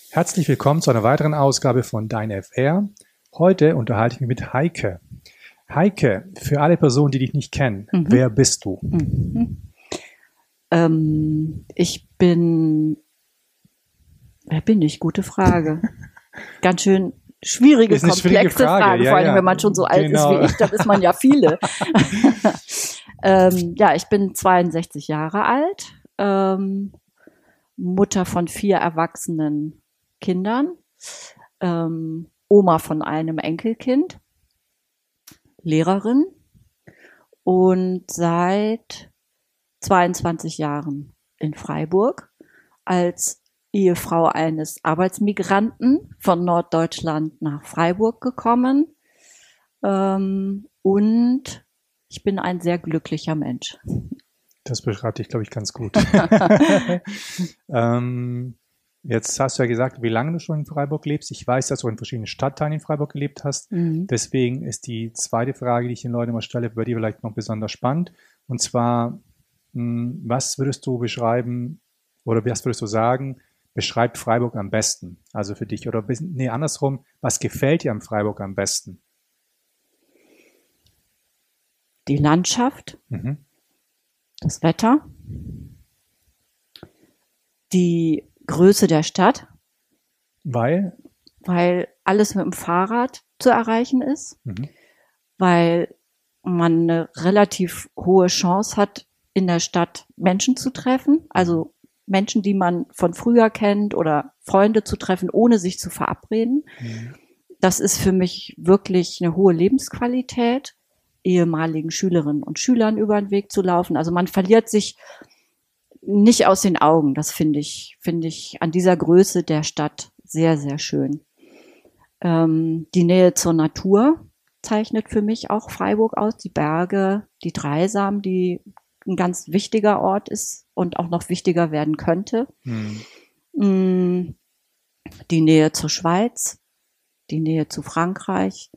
Herzlich willkommen zu einer weiteren Ausgabe von Dein FR. Heute unterhalte ich mich mit Heike. Heike, für alle Personen, die dich nicht kennen, wer bist du? Wer bin ich? Gute Frage. Ganz schön schwierige, komplexe Frage, vor allem wenn man schon so alt ist wie ich, dann ist man ja viele. Ich bin 62 Jahre alt, Mutter von 4 erwachsenen Kindern, Oma von einem Enkelkind, Lehrerin und seit 22 Jahren in Freiburg als Ehefrau eines Arbeitsmigranten von Norddeutschland nach Freiburg gekommen. Und ich bin ein sehr glücklicher Mensch. Das beschreibt dich, glaube ich, ganz gut. Jetzt hast du ja gesagt, wie lange du schon in Freiburg lebst. Ich weiß, dass du in verschiedenen Stadtteilen in Freiburg gelebt hast. Deswegen ist die zweite Frage, die ich den Leuten immer stelle, bei dir vielleicht noch besonders spannend. Und zwar, was würdest du beschreiben oder was würdest du sagen, beschreibt Freiburg am besten? Also für dich. Oder andersrum, was gefällt dir am Freiburg am besten? Die Landschaft, das Wetter, die Größe der Stadt. Weil alles mit dem Fahrrad zu erreichen ist. Weil man eine relativ hohe Chance hat, in der Stadt Menschen zu treffen. Also Menschen, die man von früher kennt oder Freunde zu treffen, ohne sich zu verabreden. Das ist für mich wirklich eine hohe Lebensqualität, ehemaligen Schülerinnen und Schülern über den Weg zu laufen. Also man verliert sich nicht aus den Augen. Das finde ich an dieser Größe der Stadt sehr, sehr schön. Die Nähe zur Natur zeichnet für mich auch Freiburg aus. Die Berge, die Dreisam, die ein ganz wichtiger Ort ist und auch noch wichtiger werden könnte. Die Nähe zur Schweiz, die Nähe zu Frankreich.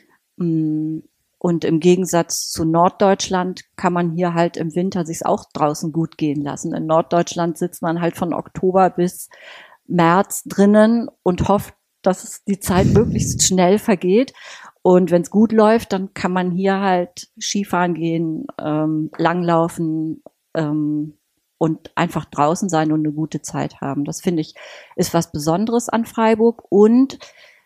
Und im Gegensatz zu Norddeutschland kann man hier halt im Winter sich's auch draußen gut gehen lassen. In Norddeutschland sitzt man halt von Oktober bis März drinnen und hofft, dass die Zeit möglichst schnell vergeht. Und wenn es gut läuft, dann kann man hier halt Skifahren gehen, langlaufen und einfach draußen sein und eine gute Zeit haben. Das finde ich ist was Besonderes an Freiburg. Und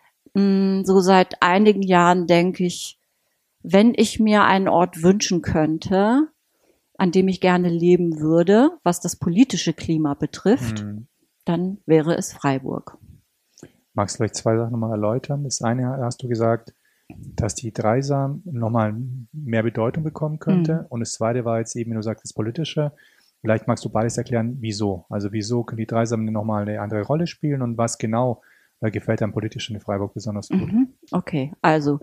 so seit einigen Jahren denke ich, wenn ich mir einen Ort wünschen könnte, an dem ich gerne leben würde, was das politische Klima betrifft, dann wäre es Freiburg. Magst du vielleicht 2 Sachen nochmal erläutern? Das eine hast du gesagt, dass die Dreisam nochmal mehr Bedeutung bekommen könnte. Und das zweite war jetzt eben, wenn du sagst, das Politische. Vielleicht magst du beides erklären, wieso. Also wieso können die Dreisam nochmal eine andere Rolle spielen und was genau gefällt einem politisch in Freiburg besonders gut? Okay, also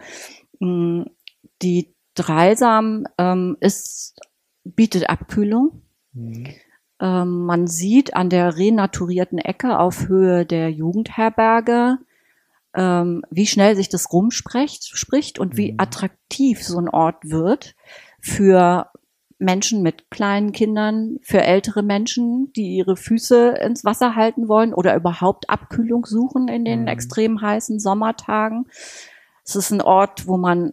die Dreisam bietet Abkühlung. Man sieht an der renaturierten Ecke auf Höhe der Jugendherberge, wie schnell sich das rumspricht und wie attraktiv so ein Ort wird für Menschen mit kleinen Kindern, für ältere Menschen, die ihre Füße ins Wasser halten wollen oder überhaupt Abkühlung suchen in den extrem heißen Sommertagen. Es ist ein Ort, wo man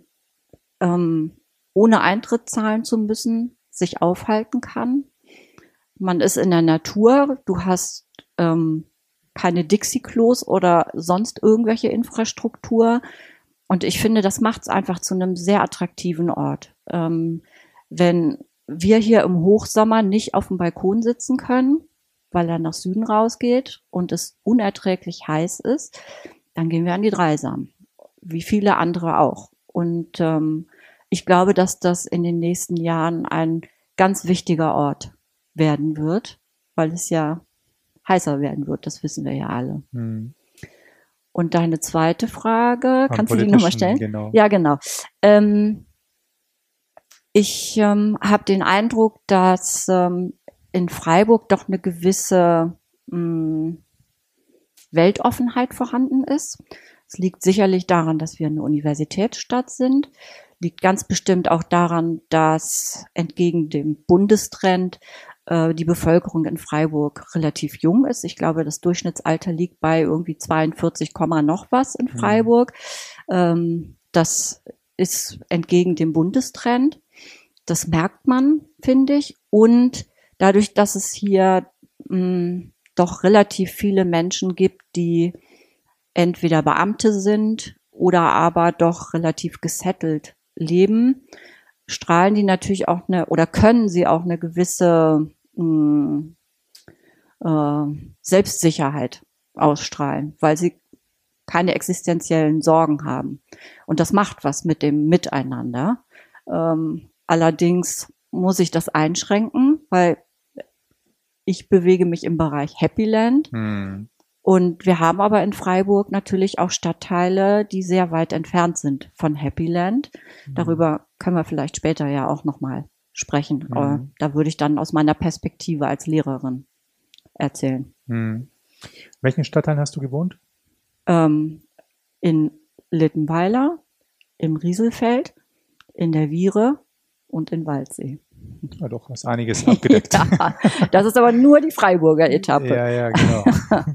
ohne Eintritt zahlen zu müssen, sich aufhalten kann. Man ist in der Natur, du hast keine Dixie-Klos oder sonst irgendwelche Infrastruktur. Und ich finde, das macht es einfach zu einem sehr attraktiven Ort. Wenn wir hier im Hochsommer nicht auf dem Balkon sitzen können, weil er nach Süden rausgeht und es unerträglich heiß ist, dann gehen wir an die Dreisam, wie viele andere auch. Und ich glaube, dass das in den nächsten Jahren ein ganz wichtiger Ort werden wird, weil es ja heißer werden wird, das wissen wir ja alle. Und deine zweite Frage, kannst du die nochmal stellen? Genau. Ja, genau. Ich habe den Eindruck, dass in Freiburg doch eine gewisse Weltoffenheit vorhanden ist. Es liegt sicherlich daran, dass wir eine Universitätsstadt sind. Liegt ganz bestimmt auch daran, dass entgegen dem Bundestrend die Bevölkerung in Freiburg relativ jung ist. Ich glaube, das Durchschnittsalter liegt bei irgendwie 42, noch was in Freiburg. Das ist entgegen dem Bundestrend. Das merkt man, finde ich. Und dadurch, dass es hier doch relativ viele Menschen gibt, die entweder Beamte sind oder aber doch relativ gesettelt leben, strahlen die natürlich auch können sie auch eine gewisse Selbstsicherheit ausstrahlen, weil sie keine existenziellen Sorgen haben. Und das macht was mit dem Miteinander. Allerdings muss ich das einschränken, weil ich bewege mich im Bereich Happyland. Und wir haben aber in Freiburg natürlich auch Stadtteile, die sehr weit entfernt sind von Happyland. Darüber können wir vielleicht später ja auch nochmal sprechen. Da würde ich dann aus meiner Perspektive als Lehrerin erzählen. Welchen Stadtteilen hast du gewohnt? In Littenweiler, im Rieselfeld, in der Viere und in Waldsee. Ja, doch, hast einiges abgedeckt. Ja, das ist aber nur die Freiburger Etappe. Ja, genau.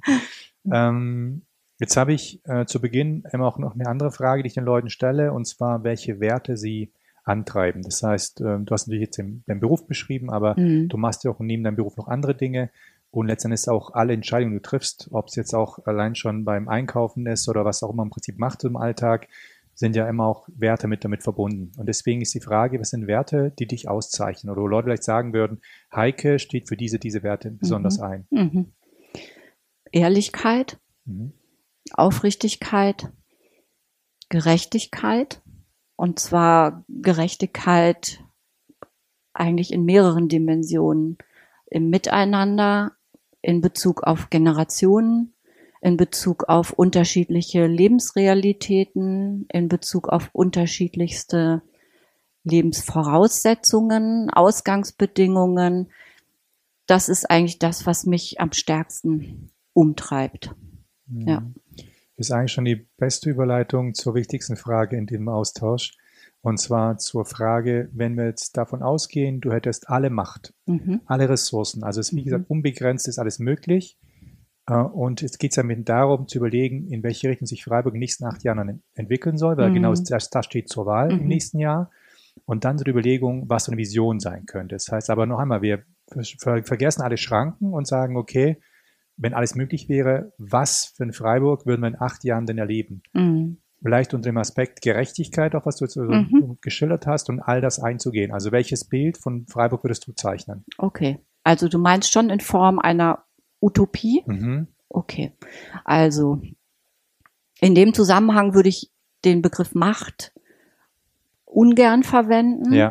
Jetzt habe ich zu Beginn immer auch noch eine andere Frage, die ich den Leuten stelle, und zwar, welche Werte sie antreiben. Das heißt, du hast natürlich jetzt den Beruf beschrieben, aber du machst ja auch neben deinem Beruf noch andere Dinge. Und letztendlich auch alle Entscheidungen, die du triffst, ob es jetzt auch allein schon beim Einkaufen ist oder was auch immer im Prinzip macht im Alltag, sind ja immer auch Werte damit verbunden. Und deswegen ist die Frage, was sind Werte, die dich auszeichnen? Oder wo Leute vielleicht sagen würden, Heike steht für diese Werte besonders ein. Ehrlichkeit, Aufrichtigkeit, Gerechtigkeit. Und zwar Gerechtigkeit eigentlich in mehreren Dimensionen. Im Miteinander, in Bezug auf Generationen, in Bezug auf unterschiedliche Lebensrealitäten, in Bezug auf unterschiedlichste Lebensvoraussetzungen, Ausgangsbedingungen. Das ist eigentlich das, was mich am stärksten umtreibt. Ja. Das ist eigentlich schon die beste Überleitung zur wichtigsten Frage in diesem Austausch. Und zwar zur Frage, wenn wir jetzt davon ausgehen, du hättest alle Macht, alle Ressourcen, also es ist, wie gesagt, unbegrenzt ist alles möglich. Und jetzt geht es damit darum, zu überlegen, in welche Richtung sich Freiburg in den nächsten 8 Jahren entwickeln soll, weil genau das steht zur Wahl im nächsten Jahr. Und dann so die Überlegung, was so eine Vision sein könnte. Das heißt aber noch einmal, wir vergessen alle Schranken und sagen, okay, wenn alles möglich wäre, was für ein Freiburg würden wir in 8 Jahren denn erleben? Vielleicht unter dem Aspekt Gerechtigkeit, auch was du jetzt geschildert hast, und all das einzugehen. Also welches Bild von Freiburg würdest du zeichnen? Okay, also du meinst schon in Form einer Utopie? Okay, also in dem Zusammenhang würde ich den Begriff Macht ungern verwenden. Ja.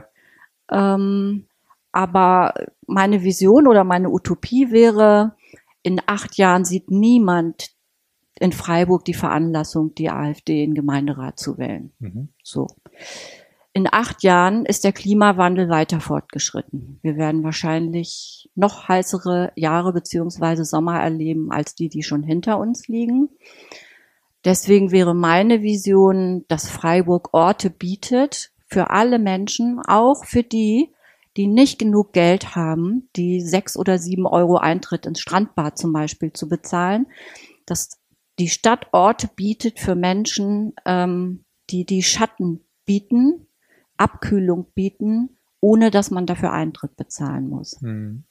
Aber meine Vision oder meine Utopie wäre, in 8 Jahren sieht niemand in Freiburg die Veranlassung, die AfD in den Gemeinderat zu wählen. So. In 8 Jahren ist der Klimawandel weiter fortgeschritten. Wir werden wahrscheinlich noch heißere Jahre beziehungsweise Sommer erleben, als die schon hinter uns liegen. Deswegen wäre meine Vision, dass Freiburg Orte bietet für alle Menschen, auch für die, die nicht genug Geld haben, die 6 oder 7 Euro Eintritt ins Strandbad zum Beispiel zu bezahlen, dass die Stadt Orte bietet für Menschen, die Schatten bieten, Abkühlung bieten, ohne dass man dafür Eintritt bezahlen muss.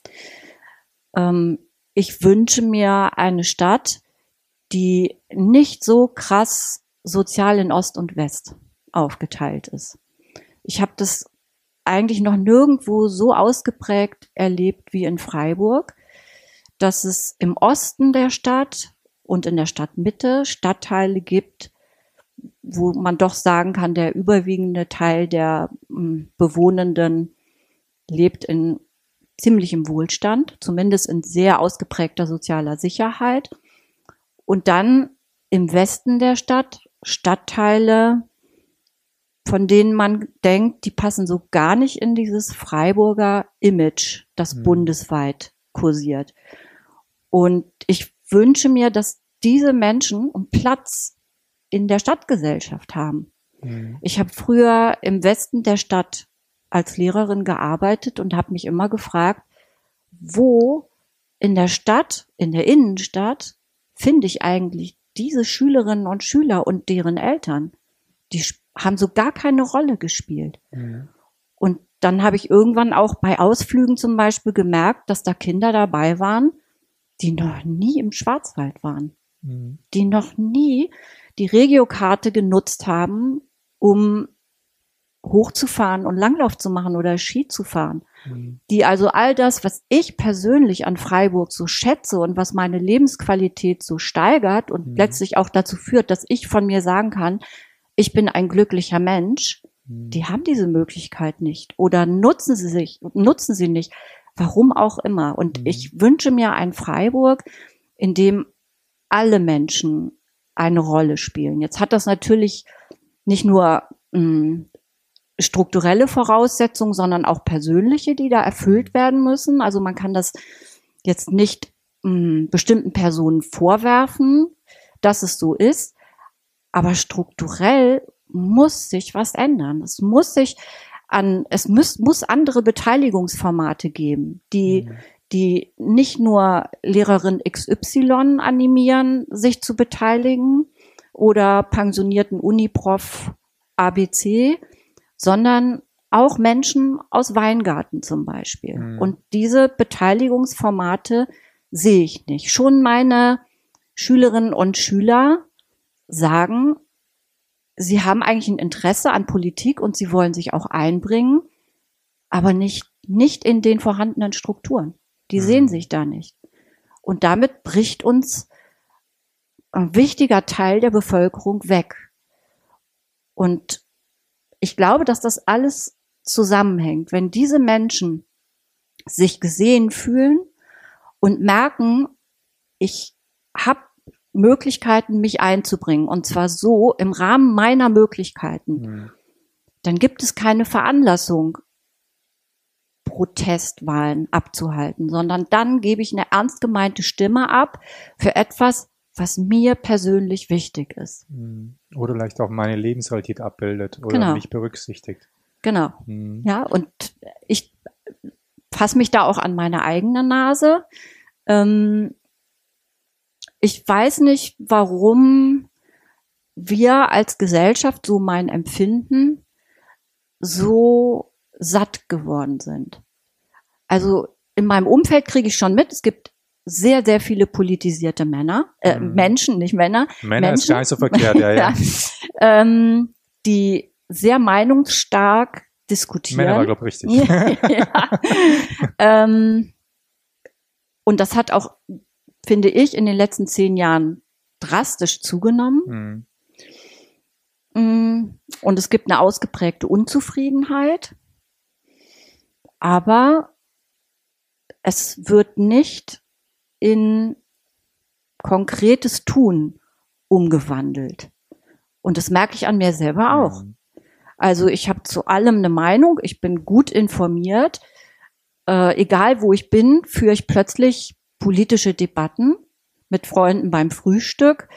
Ich wünsche mir eine Stadt, die nicht so krass sozial in Ost und West aufgeteilt ist. Ich habe das eigentlich noch nirgendwo so ausgeprägt erlebt wie in Freiburg, dass es im Osten der Stadt und in der Stadtmitte Stadtteile gibt, wo man doch sagen kann, der überwiegende Teil der Bewohnenden lebt in ziemlichem Wohlstand, zumindest in sehr ausgeprägter sozialer Sicherheit. Und dann im Westen der Stadt Stadtteile, von denen man denkt, die passen so gar nicht in dieses Freiburger Image, das bundesweit kursiert. Und ich wünsche mir, dass diese Menschen einen Platz in der Stadtgesellschaft haben. Ich habe früher im Westen der Stadt als Lehrerin gearbeitet und habe mich immer gefragt, wo in der Stadt, in der Innenstadt, finde ich eigentlich diese Schülerinnen und Schüler und deren Eltern? Die haben so gar keine Rolle gespielt. Mhm. Und dann habe ich irgendwann auch bei Ausflügen zum Beispiel gemerkt, dass da Kinder dabei waren, die noch nie im Schwarzwald waren. Mhm. Die noch nie die Regiokarte genutzt haben, um hochzufahren und Langlauf zu machen oder Ski zu fahren. Mhm. Die also all das, was ich persönlich an Freiburg so schätze und was meine Lebensqualität so steigert und letztlich auch dazu führt, dass ich von mir sagen kann, ich bin ein glücklicher Mensch, die haben diese Möglichkeit nicht oder nutzen sie nicht, warum auch immer. Und ich wünsche mir ein Freiburg, in dem alle Menschen eine Rolle spielen. Jetzt hat das natürlich nicht nur strukturelle Voraussetzungen, sondern auch persönliche, die da erfüllt werden müssen. Also man kann das jetzt nicht bestimmten Personen vorwerfen, dass es so ist, aber strukturell muss sich was ändern. Es muss andere Beteiligungsformate geben, die nicht nur Lehrerin XY animieren, sich zu beteiligen oder pensionierten Uniprof ABC, sondern auch Menschen aus Weingarten zum Beispiel. Mhm. Und diese Beteiligungsformate sehe ich nicht. Schon meine Schülerinnen und Schüler sagen, sie haben eigentlich ein Interesse an Politik und sie wollen sich auch einbringen, aber nicht in den vorhandenen Strukturen. Die sehen sich da nicht. Und damit bricht uns ein wichtiger Teil der Bevölkerung weg. Und ich glaube, dass das alles zusammenhängt. Wenn diese Menschen sich gesehen fühlen und merken, ich habe Möglichkeiten, mich einzubringen, und zwar so im Rahmen meiner Möglichkeiten, dann gibt es keine Veranlassung, Protestwahlen abzuhalten, sondern dann gebe ich eine ernst gemeinte Stimme ab für etwas, was mir persönlich wichtig ist. Oder vielleicht auch meine Lebensrealität abbildet oder mich berücksichtigt. Genau. Ja, und ich fasse mich da auch an meine eigene Nase. Ich weiß nicht, warum wir als Gesellschaft, so mein Empfinden, so satt geworden sind. Also in meinem Umfeld kriege ich schon mit, es gibt sehr, sehr viele politisierte Männer, Menschen, nicht Männer. Männer ist gar nicht so verkehrt, ja. Die sehr meinungsstark diskutieren. Männer war, glaube ich, richtig. Und das hat auch, finde ich, in den letzten 10 Jahren drastisch zugenommen. Und es gibt eine ausgeprägte Unzufriedenheit. Aber es wird nicht in konkretes Tun umgewandelt. Und das merke ich an mir selber auch. Also ich habe zu allem eine Meinung, ich bin gut informiert. Egal wo ich bin, führe ich plötzlich politische Debatten mit Freunden beim Frühstück.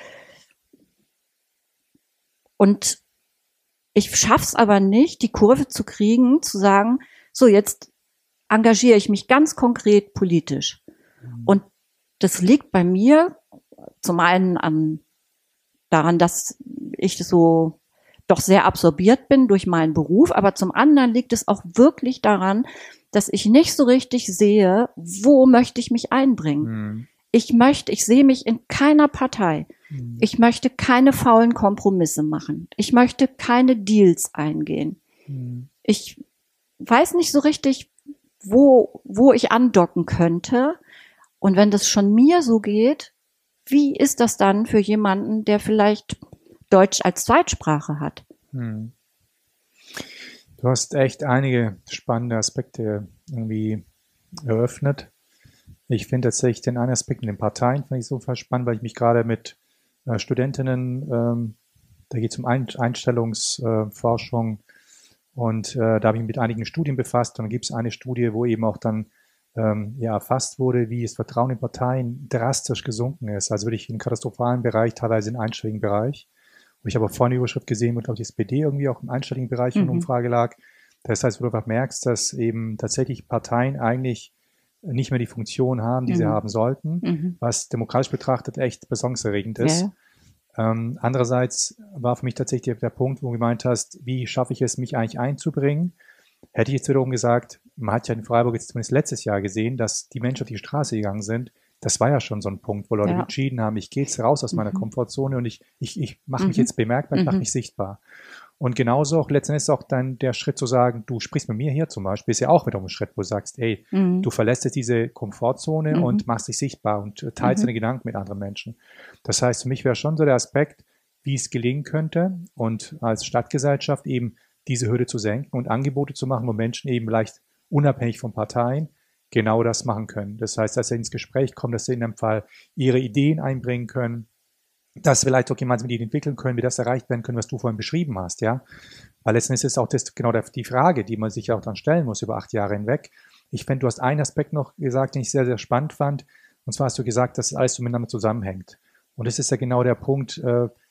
Und ich schaff's aber nicht, die Kurve zu kriegen, zu sagen, so jetzt engagiere ich mich ganz konkret politisch. Und das liegt bei mir zum einen daran, dass ich so doch sehr absorbiert bin durch meinen Beruf, aber zum anderen liegt es auch wirklich daran, dass ich nicht so richtig sehe, wo möchte ich mich einbringen. Ich sehe mich in keiner Partei. Ich möchte keine faulen Kompromisse machen. Ich möchte keine Deals eingehen. Ich weiß nicht so richtig, wo ich andocken könnte. Und wenn das schon mir so geht, wie ist das dann für jemanden, der vielleicht Deutsch als Zweitsprache hat? Du hast echt einige spannende Aspekte irgendwie eröffnet. Ich finde tatsächlich den einen Aspekt in den Parteien finde ich so spannend, weil ich mich gerade mit Studentinnen, da geht es um Einstellungsforschung und da habe ich mich mit einigen Studien befasst und dann gibt es eine Studie, wo eben auch dann erfasst wurde, wie das Vertrauen in Parteien drastisch gesunken ist, also wirklich im katastrophalen Bereich, teilweise im einstelligen Bereich. Und ich habe auch vorhin eine Überschrift gesehen, wo, glaube ich, die SPD irgendwie auch im einstelligen Bereich von Umfrage lag. Das heißt, wo du einfach merkst, dass eben tatsächlich Parteien eigentlich nicht mehr die Funktion haben, die sie haben sollten, was demokratisch betrachtet echt besorgniserregend ist. Andererseits war für mich tatsächlich der Punkt, wo du gemeint hast, wie schaffe ich es, mich eigentlich einzubringen? Hätte ich jetzt wiederum gesagt, man hat ja in Freiburg jetzt zumindest letztes Jahr gesehen, dass die Menschen auf die Straße gegangen sind. Das war ja schon so ein Punkt, wo Leute entschieden haben, ich gehe jetzt raus aus meiner Komfortzone und ich mache mich jetzt bemerkbar, ich mache mich sichtbar. Und genauso auch letztendlich ist auch dann der Schritt zu sagen, du sprichst mit mir hier zum Beispiel, ist ja auch wiederum ein Schritt, wo du sagst, ey, du verlässt jetzt diese Komfortzone und machst dich sichtbar und teilst deine Gedanken mit anderen Menschen. Das heißt, für mich wäre schon so der Aspekt, wie es gelingen könnte und als Stadtgesellschaft eben diese Hürde zu senken und Angebote zu machen, wo Menschen eben leicht unabhängig von Parteien genau das machen können. Das heißt, dass sie ins Gespräch kommen, dass sie in dem Fall ihre Ideen einbringen können, dass sie vielleicht auch gemeinsam mit ihnen entwickeln können, wie das erreicht werden können, was du vorhin beschrieben hast, ja. Weil letztendlich ist auch das genau die Frage, die man sich auch dann stellen muss über 8 Jahre hinweg. Ich finde, du hast einen Aspekt noch gesagt, den ich sehr, sehr spannend fand. Und zwar hast du gesagt, dass alles so miteinander zusammenhängt. Und das ist ja genau der Punkt,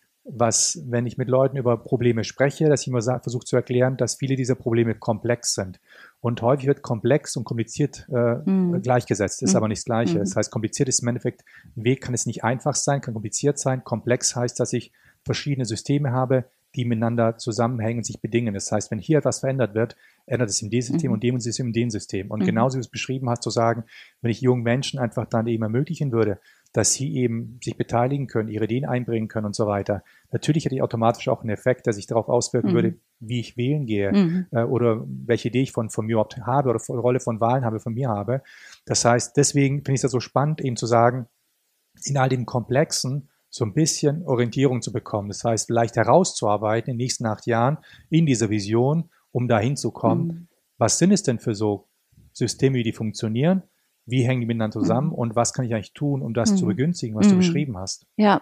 was, wenn ich mit Leuten über Probleme spreche, dass ich immer versuche zu erklären, dass viele dieser Probleme komplex sind. Und häufig wird komplex und kompliziert gleichgesetzt, ist aber nicht das Gleiche. Das heißt, kompliziert ist im Endeffekt, ein Weg kann es nicht einfach sein, kann kompliziert sein. Komplex heißt, dass ich verschiedene Systeme habe, die miteinander zusammenhängen und sich bedingen. Das heißt, wenn hier etwas verändert wird, ändert es in dem System und dem System in dem System. Und genauso wie du es beschrieben hast, zu sagen, wenn ich jungen Menschen einfach dann eben ermöglichen würde, dass sie eben sich beteiligen können, ihre Ideen einbringen können und so weiter. Natürlich hätte ich automatisch auch einen Effekt, der sich darauf auswirken würde, wie ich wählen gehe oder welche Idee ich von mir überhaupt habe oder Rolle von Wahlen habe, von mir habe. Das heißt, deswegen finde ich es so spannend, eben zu sagen, in all dem Komplexen so ein bisschen Orientierung zu bekommen. Das heißt, leicht herauszuarbeiten in den nächsten 8 Jahren in dieser Vision, um dahin zu kommen. Was sind es denn für so Systeme, wie die funktionieren? Wie hängen die miteinander zusammen und was kann ich eigentlich tun, um das zu begünstigen, was du beschrieben hast? Ja,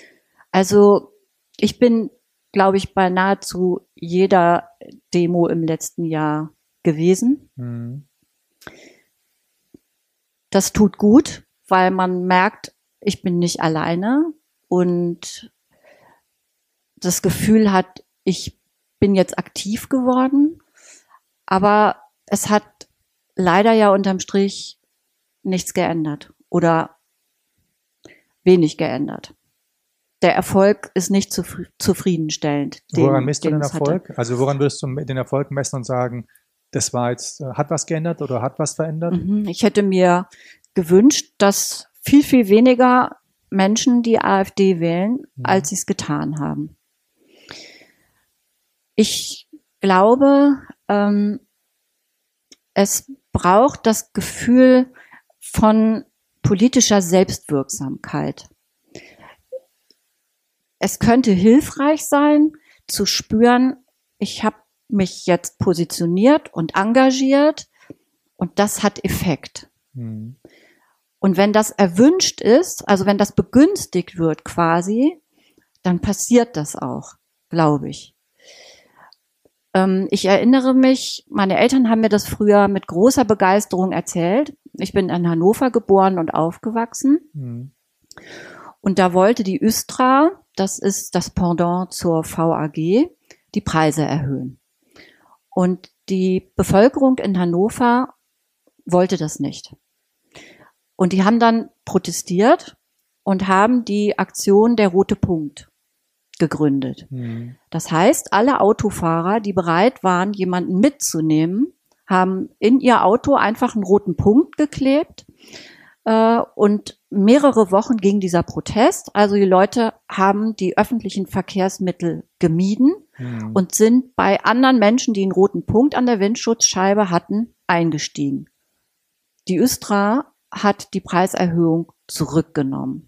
also ich bin, glaube ich, bei nahezu jeder Demo im letzten Jahr gewesen. Das tut gut, weil man merkt, ich bin nicht alleine und das Gefühl hat, ich bin jetzt aktiv geworden, aber es hat leider ja unterm Strich nichts geändert oder wenig geändert. Der Erfolg ist nicht zufriedenstellend. Woran misst du den Erfolg? Also woran würdest du den Erfolg messen und sagen, das war jetzt, hat was geändert oder hat was verändert? Ich hätte mir gewünscht, dass viel, viel weniger Menschen die AfD wählen, als sie es getan haben. Ich glaube, es braucht das Gefühl von politischer Selbstwirksamkeit. Es könnte hilfreich sein, zu spüren, ich habe mich jetzt positioniert und engagiert und das hat Effekt. Und wenn das erwünscht ist, also wenn das begünstigt wird quasi, dann passiert das auch, glaube ich. Ich erinnere mich, meine Eltern haben mir das früher mit großer Begeisterung erzählt. Ich bin in Hannover geboren und aufgewachsen. Und da wollte die Östra, das ist das Pendant zur VAG, die Preise erhöhen. Und die Bevölkerung in Hannover wollte das nicht. Und die haben dann protestiert und haben die Aktion Der Rote Punkt gegründet. Das heißt, alle Autofahrer, die bereit waren, jemanden mitzunehmen, haben in ihr Auto einfach einen roten Punkt geklebt. Und mehrere Wochen ging dieser Protest. Also die Leute haben die öffentlichen Verkehrsmittel gemieden und sind bei anderen Menschen, die einen roten Punkt an der Windschutzscheibe hatten, eingestiegen. Die Östra hat die Preiserhöhung zurückgenommen.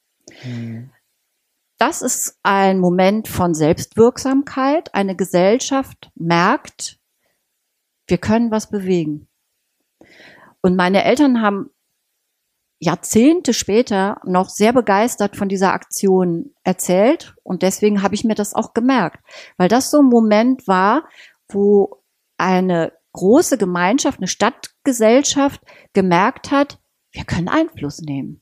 Das ist ein Moment von Selbstwirksamkeit. Eine Gesellschaft merkt, wir können was bewegen. Und meine Eltern haben Jahrzehnte später noch sehr begeistert von dieser Aktion erzählt. Und deswegen habe ich mir das auch gemerkt. Weil das so ein Moment war, wo eine große Gemeinschaft, eine Stadtgesellschaft gemerkt hat, wir können Einfluss nehmen.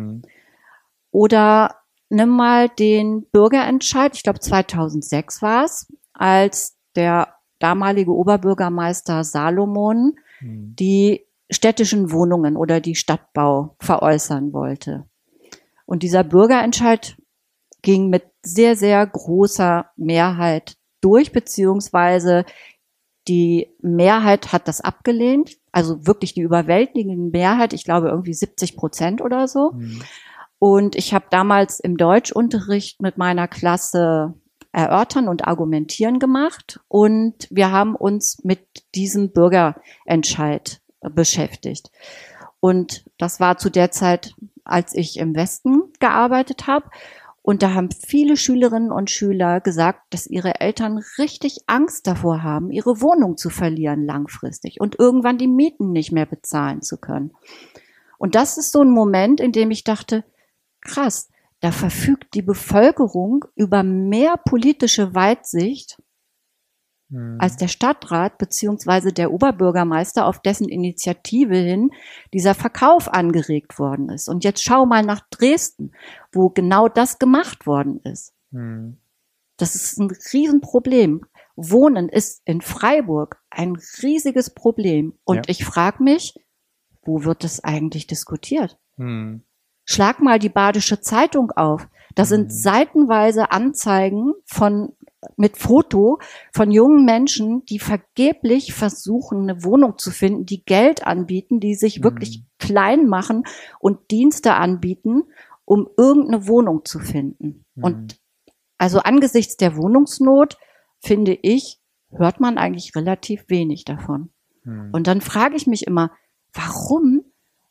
Oder nimm mal den Bürgerentscheid, ich glaube 2006 war es, als der damalige Oberbürgermeister Salomon die städtischen Wohnungen oder die Stadtbau veräußern wollte. Und dieser Bürgerentscheid ging mit sehr, sehr großer Mehrheit durch, beziehungsweise die Mehrheit hat das abgelehnt, also wirklich die überwältigende Mehrheit, ich glaube irgendwie 70% oder so. Mhm. Und ich habe damals im Deutschunterricht mit meiner Klasse erörtern und argumentieren gemacht und wir haben uns mit diesem Bürgerentscheid beschäftigt. Und das war zu der Zeit, als ich im Westen gearbeitet habe. Und da haben viele Schülerinnen und Schüler gesagt, dass ihre Eltern richtig Angst davor haben, ihre Wohnung zu verlieren langfristig und irgendwann die Mieten nicht mehr bezahlen zu können. Und das ist so ein Moment, in dem ich dachte, krass, da verfügt die Bevölkerung über mehr politische Weitsicht als der Stadtrat beziehungsweise der Oberbürgermeister, auf dessen Initiative hin dieser Verkauf angeregt worden ist. Und jetzt schau mal nach Dresden, wo genau das gemacht worden ist. Das ist ein Riesenproblem. Wohnen ist in Freiburg ein riesiges Problem. Und ich frage mich, wo wird das eigentlich diskutiert? Schlag mal die Badische Zeitung auf. Da sind seitenweise Anzeigen mit Foto von jungen Menschen, die vergeblich versuchen, eine Wohnung zu finden, die Geld anbieten, die sich wirklich klein machen und Dienste anbieten, um irgendeine Wohnung zu finden. Und also angesichts der Wohnungsnot, finde ich, hört man eigentlich relativ wenig davon. Und dann frage ich mich immer, warum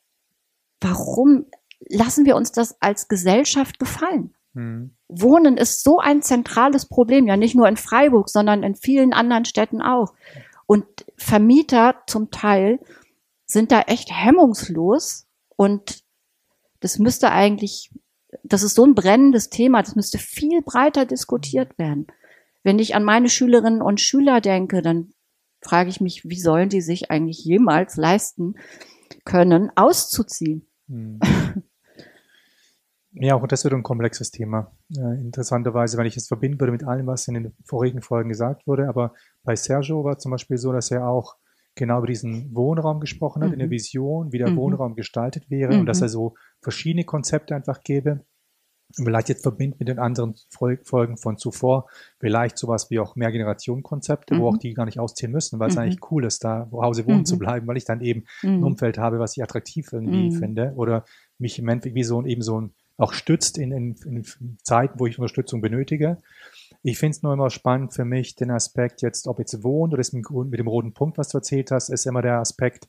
lassen wir uns das als Gesellschaft gefallen? Wohnen ist so ein zentrales Problem, ja nicht nur in Freiburg, sondern in vielen anderen Städten auch. Und Vermieter zum Teil sind da echt hemmungslos und das ist so ein brennendes Thema, das müsste viel breiter diskutiert werden. Wenn ich an meine Schülerinnen und Schüler denke, dann frage ich mich, wie sollen die sich eigentlich jemals leisten können, auszuziehen? Ja, auch das wird ein komplexes Thema. Interessanterweise, wenn ich es verbinden würde mit allem, was in den vorigen Folgen gesagt wurde. Aber bei Sergio war zum Beispiel so, dass er auch genau über diesen Wohnraum gesprochen hat, in der Vision, wie der Wohnraum gestaltet wäre und dass er so verschiedene Konzepte einfach gäbe. Und vielleicht jetzt verbindet mit den anderen Folgen von zuvor, vielleicht sowas wie auch Mehrgenerationen-Konzepte, wo auch die gar nicht ausziehen müssen, weil es eigentlich cool ist, da zu Hause wohnen zu bleiben, weil ich dann eben ein Umfeld habe, was ich attraktiv irgendwie finde oder mich im Endeffekt wie so ein auch stützt in Zeiten, wo ich Unterstützung benötige. Ich finde es nur immer spannend für mich, den Aspekt jetzt, ob jetzt Wohnen oder das mit dem roten Punkt, was du erzählt hast, ist immer der Aspekt,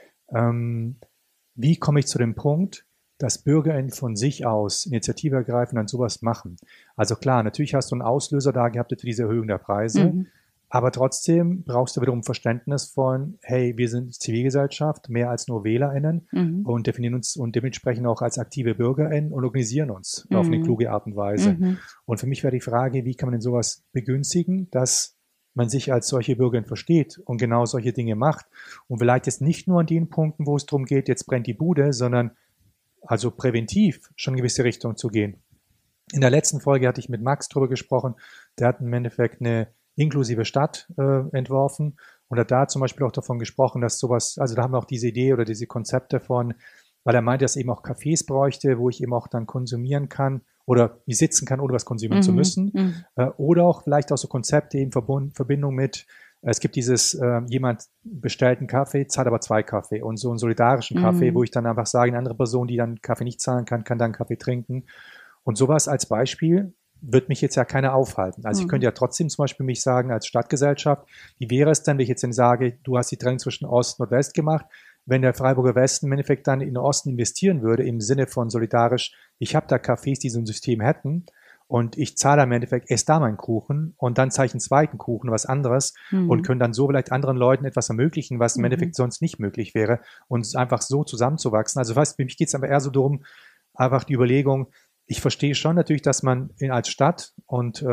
wie komme ich zu dem Punkt, dass BürgerInnen von sich aus Initiative ergreifen und dann sowas machen. Also klar, natürlich hast du einen Auslöser da gehabt für diese Erhöhung der Preise, aber trotzdem brauchst du wiederum Verständnis von, hey, wir sind Zivilgesellschaft, mehr als nur WählerInnen und definieren uns und dementsprechend auch als aktive BürgerInnen und organisieren uns auf eine kluge Art und Weise. Und für mich wäre die Frage, wie kann man denn sowas begünstigen, dass man sich als solche Bürgerin versteht und genau solche Dinge macht und vielleicht jetzt nicht nur an den Punkten, wo es darum geht, jetzt brennt die Bude, sondern also präventiv schon in gewisse Richtung zu gehen. In der letzten Folge hatte ich mit Max drüber gesprochen, der hat im Endeffekt eine inklusive Stadt entworfen und hat da zum Beispiel auch davon gesprochen, dass sowas, also da haben wir auch diese Idee oder diese Konzepte von, weil er meinte, dass es eben auch Cafés bräuchte, wo ich eben auch dann konsumieren kann oder wie sitzen kann, ohne was konsumieren zu müssen. Oder auch vielleicht auch so Konzepte in Verbindung mit, es gibt dieses, jemand bestellt einen Kaffee, zahlt aber 2 Kaffee und so einen solidarischen Kaffee, wo ich dann einfach sage, eine andere Person, die dann Kaffee nicht zahlen kann, kann dann Kaffee trinken. Und sowas als Beispiel wird mich jetzt ja keiner aufhalten. Also ich könnte ja trotzdem zum Beispiel mich sagen, als Stadtgesellschaft, wie wäre es denn, wenn ich jetzt dann sage, du hast die Trennung zwischen Ost und West gemacht, wenn der Freiburger Westen im Endeffekt dann in den Osten investieren würde, im Sinne von solidarisch, ich habe da Cafés, die so ein System hätten und ich zahle im Endeffekt, esse da meinen Kuchen und dann zahle ich einen zweiten Kuchen, was anderes und können dann so vielleicht anderen Leuten etwas ermöglichen, was im Endeffekt sonst nicht möglich wäre und einfach so zusammenzuwachsen. Also weißt, für mich geht es aber eher so darum, einfach die Überlegung, ich verstehe schon natürlich, dass man als Stadt und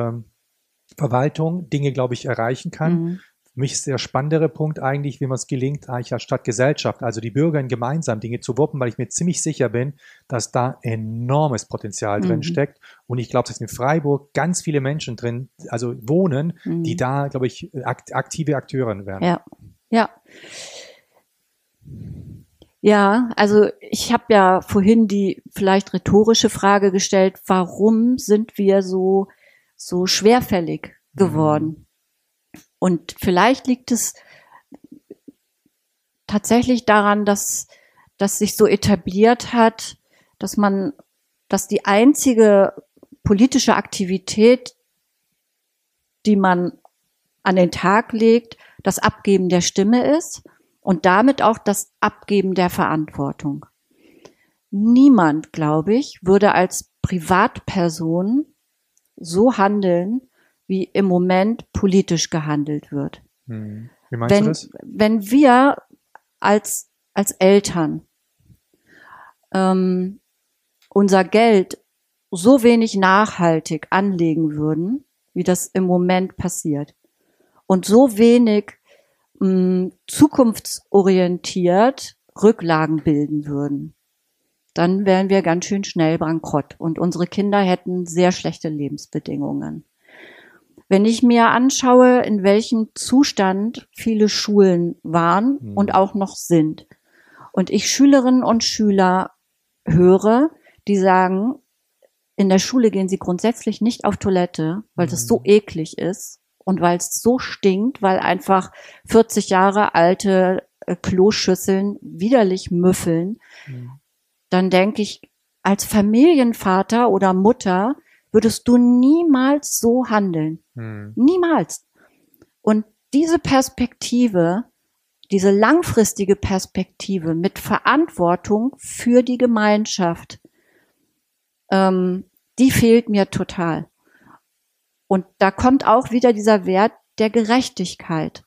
Verwaltung Dinge, glaube ich, erreichen kann. Für mich ist der spannendere Punkt eigentlich, wie man es gelingt, eigentlich als Stadtgesellschaft, also die Bürger gemeinsam Dinge zu wuppen, weil ich mir ziemlich sicher bin, dass da enormes Potenzial drin steckt. Und ich glaube, dass in Freiburg ganz viele Menschen drin, also wohnen, die da, glaube ich, aktive Akteurinnen werden. Ja, ja. Ja, also ich habe ja vorhin die vielleicht rhetorische Frage gestellt, warum sind wir so schwerfällig geworden? Und vielleicht liegt es tatsächlich daran, dass sich so etabliert hat, dass die einzige politische Aktivität, die man an den Tag legt, das Abgeben der Stimme ist und damit auch das Abgeben der Verantwortung. Niemand, glaube ich, würde als Privatperson so handeln, wie im Moment politisch gehandelt wird. Wie meinst du das? Wenn wir als Eltern unser Geld so wenig nachhaltig anlegen würden, wie das im Moment passiert, und so wenig zukunftsorientiert Rücklagen bilden würden, dann wären wir ganz schön schnell bankrott und unsere Kinder hätten sehr schlechte Lebensbedingungen. Wenn ich mir anschaue, in welchem Zustand viele Schulen waren und auch noch sind, und ich Schülerinnen und Schüler höre, die sagen, in der Schule gehen sie grundsätzlich nicht auf Toilette, weil das so eklig ist und weil es so stinkt, weil einfach 40 Jahre alte Kloschüsseln widerlich müffeln, dann denke ich, als Familienvater oder Mutter würdest du niemals so handeln. Niemals. Und diese Perspektive, diese langfristige Perspektive mit Verantwortung für die Gemeinschaft, die fehlt mir total. Und da kommt auch wieder dieser Wert der Gerechtigkeit.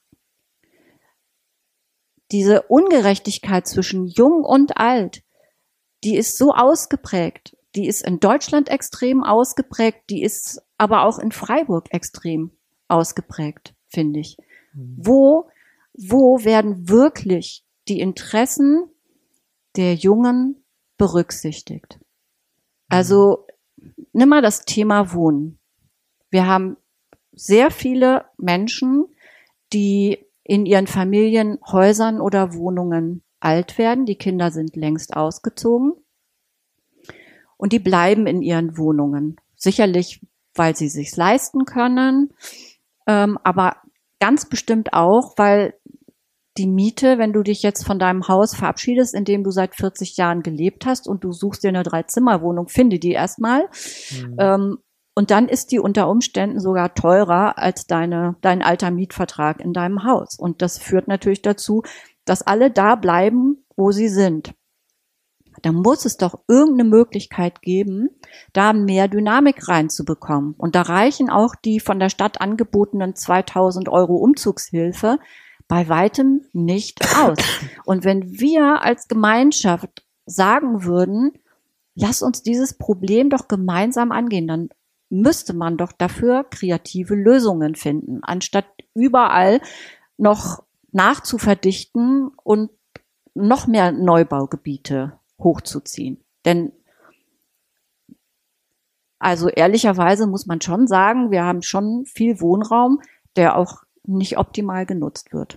Diese Ungerechtigkeit zwischen Jung und Alt, die ist so ausgeprägt. Die ist in Deutschland extrem ausgeprägt, die ist aber auch in Freiburg extrem ausgeprägt, finde ich. Wo werden wirklich die Interessen der Jungen berücksichtigt? Also nimm mal das Thema Wohnen. Wir haben sehr viele Menschen, die in ihren Familienhäusern oder Wohnungen alt werden. Die Kinder sind längst ausgezogen. Und die bleiben in ihren Wohnungen. Sicherlich, weil sie sich's leisten können, aber ganz bestimmt auch, weil die Miete, wenn du dich jetzt von deinem Haus verabschiedest, in dem du seit 40 Jahren gelebt hast und du suchst dir eine 3-Zimmer-Wohnung, finde die erstmal. Und dann ist die unter Umständen sogar teurer als dein alter Mietvertrag in deinem Haus. Und das führt natürlich dazu, dass alle da bleiben, wo sie sind. Da muss es doch irgendeine Möglichkeit geben, da mehr Dynamik reinzubekommen. Und da reichen auch die von der Stadt angebotenen 2.000 € Umzugshilfe bei weitem nicht aus. Und wenn wir als Gemeinschaft sagen würden, lass uns dieses Problem doch gemeinsam angehen, dann müsste man doch dafür kreative Lösungen finden, anstatt überall noch nachzuverdichten und noch mehr Neubaugebiete hochzuziehen. Denn also ehrlicherweise muss man schon sagen, wir haben schon viel Wohnraum, der auch nicht optimal genutzt wird.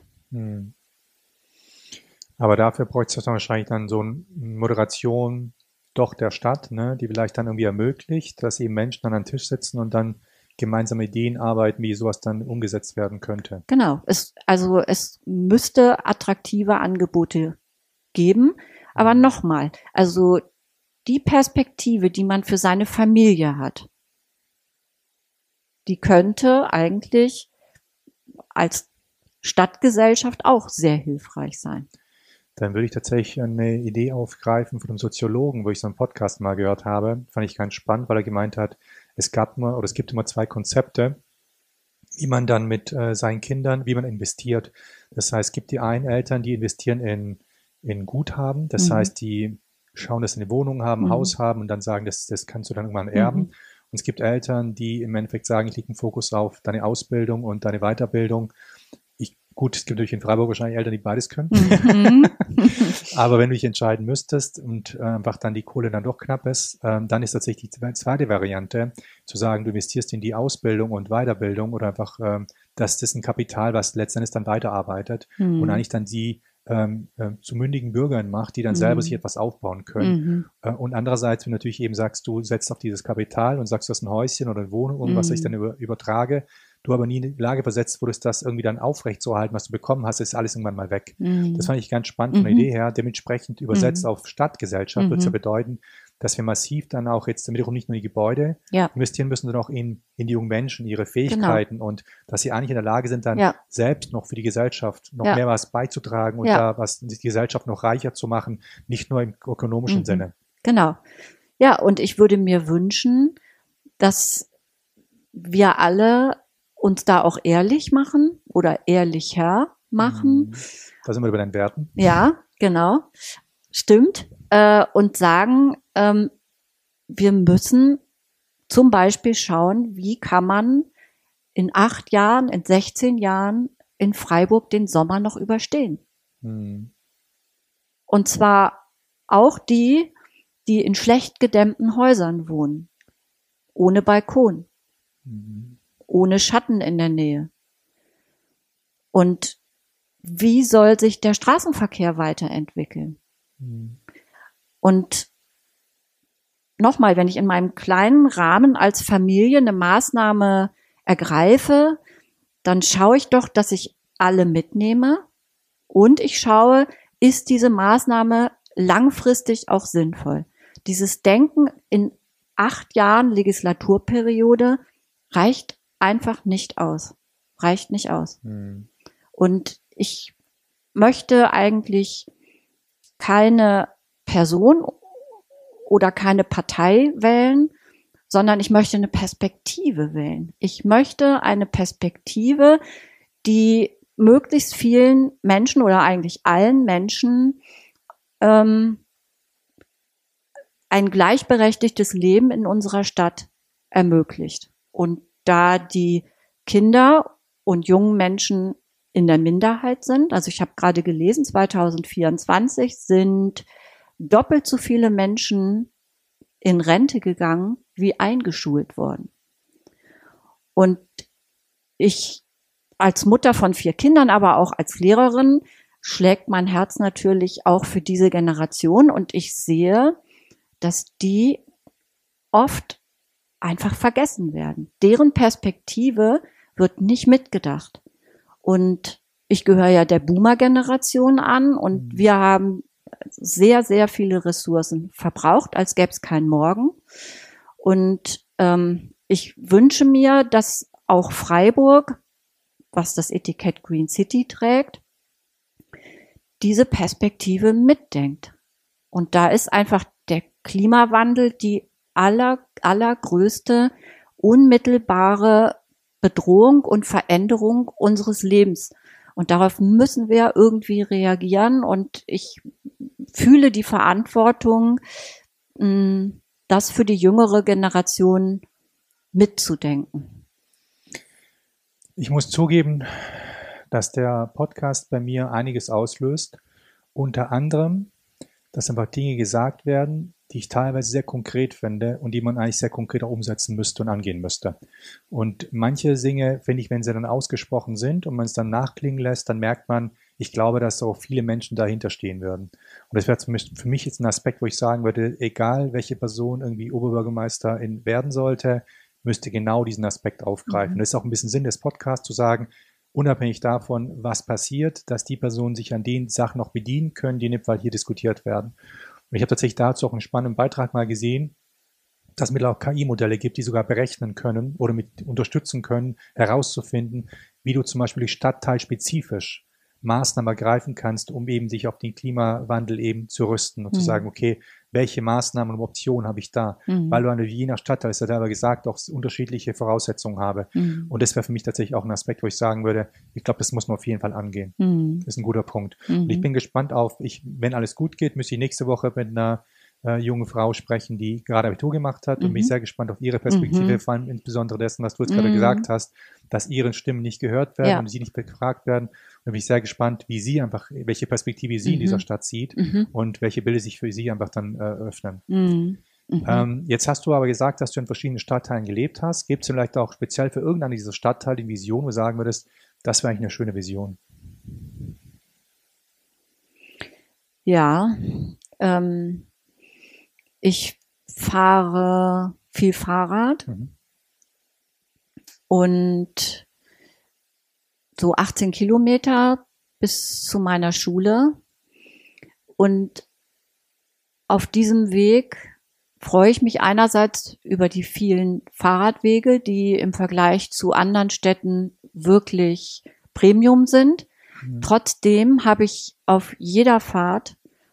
Aber dafür bräuchte es dann wahrscheinlich dann so eine Moderation doch der Stadt, ne, die vielleicht dann irgendwie ermöglicht, dass eben Menschen an einem Tisch sitzen und dann gemeinsame Ideen arbeiten, wie sowas dann umgesetzt werden könnte. Genau. Es müsste attraktive Angebote geben. Aber nochmal, also die Perspektive, die man für seine Familie hat, die könnte eigentlich als Stadtgesellschaft auch sehr hilfreich sein. Dann würde ich tatsächlich eine Idee aufgreifen von einem Soziologen, wo ich so einen Podcast mal gehört habe. Fand ich ganz spannend, weil er gemeint hat, es gibt immer 2 Konzepte, wie man dann mit seinen Kindern, wie man investiert. Das heißt, es gibt die einen Eltern, die investieren in Guthaben. Das heißt, die schauen, dass sie eine Wohnung haben, ein Haus haben und dann sagen, das kannst du dann irgendwann erben. Und es gibt Eltern, die im Endeffekt sagen, ich lege einen Fokus auf deine Ausbildung und deine Weiterbildung. Gut, es gibt natürlich in Freiburg wahrscheinlich Eltern, die beides können. Aber wenn du dich entscheiden müsstest und einfach dann die Kohle dann doch knapp ist, dann ist tatsächlich die zweite Variante, zu sagen, du investierst in die Ausbildung und Weiterbildung oder einfach, das ist ein Kapital, was letztendlich dann weiterarbeitet und eigentlich dann die zu mündigen Bürgern macht, die dann selber sich etwas aufbauen können. Und andererseits, wenn du natürlich eben sagst, du setzt auf dieses Kapital und sagst, du hast ein Häuschen oder eine Wohnung, irgendwas, was ich dann übertrage, du aber nie in die Lage versetzt wurdest, das irgendwie dann aufrechtzuerhalten, was du bekommen hast, ist alles irgendwann mal weg. Das fand ich ganz spannend von der Idee her. Dementsprechend übersetzt auf Stadtgesellschaft wird es ja bedeuten, dass wir massiv dann auch jetzt damit auch nicht nur in die Gebäude investieren müssen, sondern auch in die jungen Menschen, ihre Fähigkeiten und dass sie eigentlich in der Lage sind, dann selbst noch für die Gesellschaft noch mehr was beizutragen und da was die Gesellschaft noch reicher zu machen, nicht nur im ökonomischen Sinne. Genau. Ja, und ich würde mir wünschen, dass wir alle uns da auch ehrlich machen oder ehrlicher machen. Da sind wir über den Werten. Ja, genau. Stimmt. Und sagen, wir müssen zum Beispiel schauen, wie kann man in 8 Jahren, in 16 Jahren in Freiburg den Sommer noch überstehen. Und zwar auch die in schlecht gedämmten Häusern wohnen, ohne Balkon, ohne Schatten in der Nähe. Und wie soll sich der Straßenverkehr weiterentwickeln? Und nochmal, wenn ich in meinem kleinen Rahmen als Familie eine Maßnahme ergreife, dann schaue ich doch, dass ich alle mitnehme und ich schaue, ist diese Maßnahme langfristig auch sinnvoll. Dieses Denken in 8 Jahren Legislaturperiode reicht einfach nicht aus. Reicht nicht aus. Und ich möchte eigentlich keine Person oder keine Partei wählen, sondern ich möchte eine Perspektive wählen. Ich möchte eine Perspektive, die möglichst vielen Menschen oder eigentlich allen Menschen ein gleichberechtigtes Leben in unserer Stadt ermöglicht. Und da die Kinder und jungen Menschen in der Minderheit sind, also ich habe gerade gelesen, 2024 sind doppelt so viele Menschen in Rente gegangen, wie eingeschult worden. Und ich als Mutter von 4 Kindern, aber auch als Lehrerin, schlägt mein Herz natürlich auch für diese Generation. Und ich sehe, dass die oft einfach vergessen werden. Deren Perspektive wird nicht mitgedacht. Und ich gehöre ja der Boomer-Generation an und wir haben sehr, sehr viele Ressourcen verbraucht, als gäbe es keinen Morgen. Und ich wünsche mir, dass auch Freiburg, was das Etikett Green City trägt, diese Perspektive mitdenkt. Und da ist einfach der Klimawandel die allergrößte unmittelbare Bedrohung und Veränderung unseres Lebens. Und darauf müssen wir irgendwie reagieren. Und ich fühle die Verantwortung, das für die jüngere Generation mitzudenken. Ich muss zugeben, dass der Podcast bei mir einiges auslöst. Unter anderem, dass einfach Dinge gesagt werden, die ich teilweise sehr konkret finde und die man eigentlich sehr konkret auch umsetzen müsste und angehen müsste. Und manche Dinge, finde ich, wenn sie dann ausgesprochen sind und man es dann nachklingen lässt, dann merkt man, ich glaube, dass auch viele Menschen dahinter stehen würden. Und das wäre für mich jetzt ein Aspekt, wo ich sagen würde, egal welche Person irgendwie Oberbürgermeisterin werden sollte, müsste genau diesen Aspekt aufgreifen. Das ist auch ein bisschen Sinn des Podcasts, zu sagen, unabhängig davon, was passiert, dass die Personen sich an den Sachen noch bedienen können, die in dem Fall hier diskutiert werden. Und ich habe tatsächlich dazu auch einen spannenden Beitrag mal gesehen, dass es mittlerweile auch KI-Modelle gibt, die sogar berechnen können oder mit unterstützen können, herauszufinden, wie du zum Beispiel stadtteilspezifisch Maßnahmen ergreifen kannst, um eben sich auf den Klimawandel eben zu rüsten und zu sagen, okay, welche Maßnahmen und Optionen habe ich da? Weil du je nach Stadtteil, ist ja selber gesagt, auch unterschiedliche Voraussetzungen habe. Und das wäre für mich tatsächlich auch ein Aspekt, wo ich sagen würde, ich glaube, das muss man auf jeden Fall angehen. Das ist ein guter Punkt. Und ich bin gespannt auf, wenn alles gut geht, müsste ich nächste Woche mit einer junge Frau sprechen, die gerade Abitur gemacht hat und bin sehr gespannt auf ihre Perspektive, vor allem insbesondere dessen, was du jetzt gerade gesagt hast, dass ihre Stimmen nicht gehört werden und sie nicht befragt werden. Und bin ich sehr gespannt, wie sie einfach, welche Perspektive sie in dieser Stadt sieht und welche Bilder sich für sie einfach dann öffnen. Jetzt hast du aber gesagt, dass du in verschiedenen Stadtteilen gelebt hast. Gibt es vielleicht auch speziell für irgendeine dieser Stadtteile die Vision, wo du sagen würdest, das wäre eigentlich eine schöne Vision? Ja, ich fahre viel Fahrrad und so 18 Kilometer bis zu meiner Schule. Und auf diesem Weg freue ich mich einerseits über die vielen Fahrradwege, die im Vergleich zu anderen Städten wirklich Premium sind. Trotzdem habe ich auf jeder Fahrt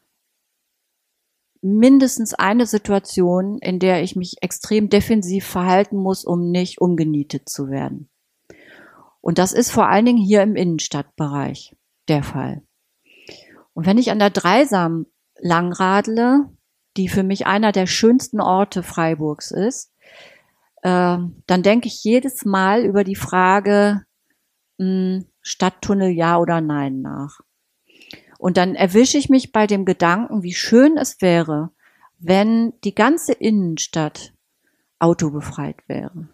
mindestens eine Situation, in der ich mich extrem defensiv verhalten muss, um nicht umgenietet zu werden. Und das ist vor allen Dingen hier im Innenstadtbereich der Fall. Und wenn ich an der Dreisam langradle, die für mich einer der schönsten Orte Freiburgs ist, dann denke ich jedes Mal über die Frage, Stadttunnel ja oder nein nach. Und dann erwische ich mich bei dem Gedanken, wie schön es wäre, wenn die ganze Innenstadt autobefreit wäre.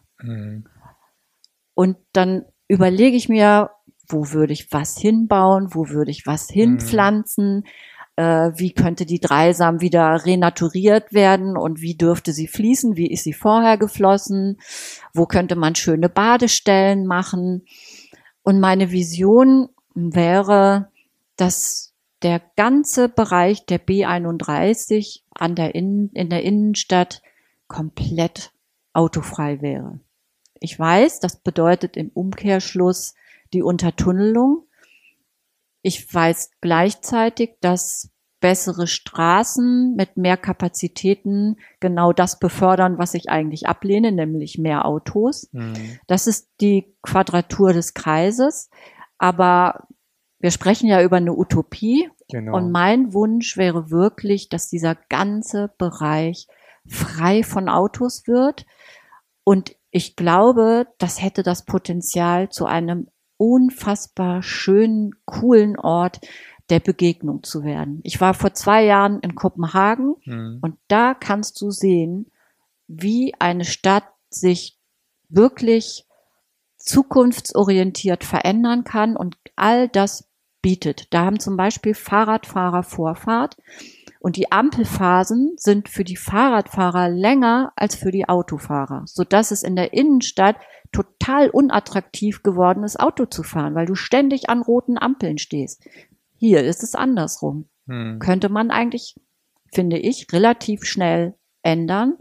Und dann überlege ich mir, wo würde ich was hinbauen, wo würde ich was hinpflanzen, wie könnte die Dreisam wieder renaturiert werden und wie dürfte sie fließen, wie ist sie vorher geflossen, wo könnte man schöne Badestellen machen. Und meine Vision wäre, dass der ganze Bereich der B31 in der Innenstadt komplett autofrei wäre. Ich weiß, das bedeutet im Umkehrschluss die Untertunnelung. Ich weiß gleichzeitig, dass bessere Straßen mit mehr Kapazitäten genau das befördern, was ich eigentlich ablehne, nämlich mehr Autos. Das ist die Quadratur des Kreises. Aber wir sprechen ja über eine Utopie. Genau. Und mein Wunsch wäre wirklich, dass dieser ganze Bereich frei von Autos wird. Und ich glaube, das hätte das Potenzial zu einem unfassbar schönen, coolen Ort der Begegnung zu werden. Ich war vor 2 Jahren in Kopenhagen und da kannst du sehen, wie eine Stadt sich wirklich zukunftsorientiert verändern kann und all das bietet. Da haben zum Beispiel Fahrradfahrer Vorfahrt und die Ampelphasen sind für die Fahrradfahrer länger als für die Autofahrer, sodass es in der Innenstadt total unattraktiv geworden ist, Auto zu fahren, weil du ständig an roten Ampeln stehst. Hier ist es andersrum. Könnte man eigentlich, finde ich, relativ schnell ändern.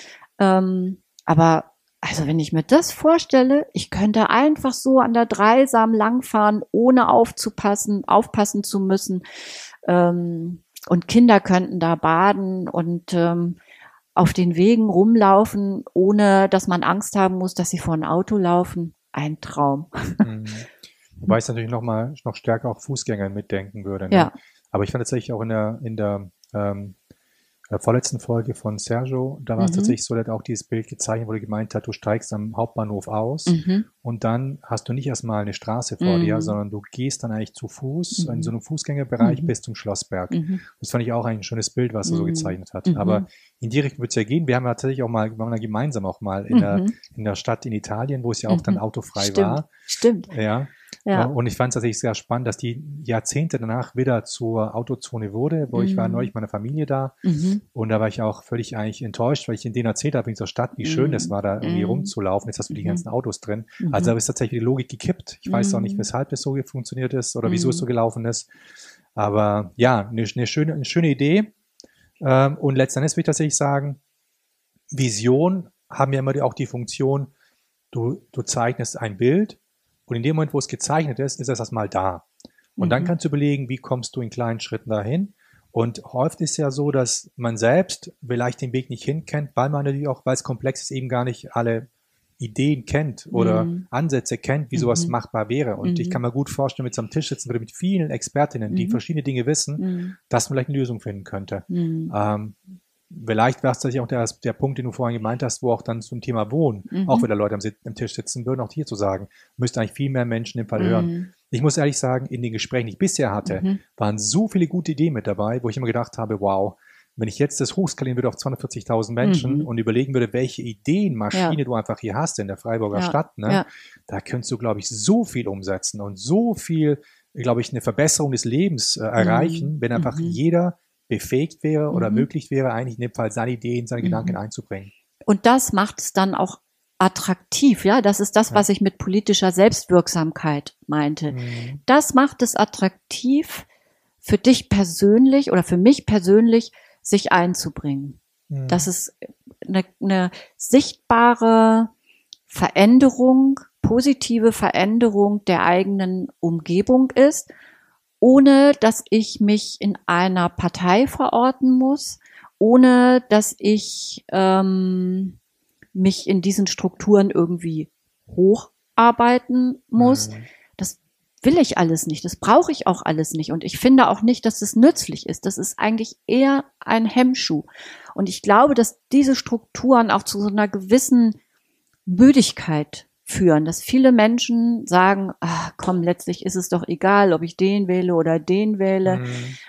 Aber also wenn ich mir das vorstelle, ich könnte einfach so an der Dreisam langfahren, ohne aufpassen zu müssen. Und Kinder könnten da baden und auf den Wegen rumlaufen, ohne dass man Angst haben muss, dass sie vor ein Auto laufen. Ein Traum. Wobei es natürlich noch stärker auch Fußgänger mitdenken würde. Ne? Ja. Aber ich fand tatsächlich auch in der vorletzten Folge von Sergio, da war es tatsächlich so, der hat auch dieses Bild gezeichnet, wo er gemeint hat, du steigst am Hauptbahnhof aus und dann hast du nicht erstmal eine Straße vor dir, sondern du gehst dann eigentlich zu Fuß in so einem Fußgängerbereich bis zum Schlossberg. Das fand ich auch ein schönes Bild, was er so gezeichnet hat. Aber in die Richtung wird es ja gehen. Wir haben ja tatsächlich auch mal, wir waren ja gemeinsam auch mal in der Stadt in Italien, wo es ja auch dann autofrei war. Stimmt. Ja. Und ich fand es tatsächlich sehr spannend, dass die Jahrzehnte danach wieder zur Autozone wurde, wo ich war neulich mit meiner Familie da und da war ich auch völlig eigentlich enttäuscht, weil ich denen erzählt habe in dieser Stadt, wie schön es war, da irgendwie rumzulaufen. Jetzt hast du die ganzen Autos drin. Also da ist tatsächlich die Logik gekippt. Ich weiß auch nicht, weshalb das so funktioniert ist oder wieso es so gelaufen ist. Aber ja, eine schöne Idee. Und letzten Endes will ich tatsächlich sagen, Vision haben ja immer auch die Funktion, du zeichnest ein Bild. Und in dem Moment, wo es gezeichnet ist, ist es erstmal da. Und dann kannst du überlegen, wie kommst du in kleinen Schritten dahin. Und häufig ist es ja so, dass man selbst vielleicht den Weg nicht hinkennt, weil man natürlich auch, weil es komplex ist, eben gar nicht alle Ideen kennt oder Ansätze kennt, wie sowas machbar wäre. Und ich kann mir gut vorstellen, mit so einem Tisch sitzen würde mit vielen Expertinnen, die verschiedene Dinge wissen, dass man vielleicht eine Lösung finden könnte. Vielleicht wäre es tatsächlich auch der Punkt, den du vorhin gemeint hast, wo auch dann zum Thema Wohnen auch wieder Leute am Tisch sitzen würden, auch hier zu sagen, müssten eigentlich viel mehr Menschen den Fall hören. Ich muss ehrlich sagen, in den Gesprächen, die ich bisher hatte, waren so viele gute Ideen mit dabei, wo ich immer gedacht habe, wow, wenn ich jetzt das hochskalieren würde auf 240.000 Menschen und überlegen würde, welche Ideenmaschine du einfach hier hast in der Freiburger Stadt, ne, da könntest du, glaube ich, so viel umsetzen und so viel glaube ich, eine Verbesserung des Lebens erreichen, wenn einfach jeder befähigt wäre oder möglich wäre, eigentlich in dem Fall seine Ideen, seine Gedanken einzubringen. Und das macht es dann auch attraktiv, ja, das ist das, was ich mit politischer Selbstwirksamkeit meinte. Das macht es attraktiv, für dich persönlich oder für mich persönlich sich einzubringen. Dass es eine sichtbare Veränderung, positive Veränderung der eigenen Umgebung ist, ohne dass ich mich in einer Partei verorten muss, ohne dass ich mich in diesen Strukturen irgendwie hocharbeiten muss. Das will ich alles nicht. Das brauche ich auch alles nicht. Und ich finde auch nicht, dass es nützlich ist. Das ist eigentlich eher ein Hemmschuh. Und ich glaube, dass diese Strukturen auch zu so einer gewissen Müdigkeit führen, dass viele Menschen sagen, ach komm, letztlich ist es doch egal, ob ich den wähle oder den wähle.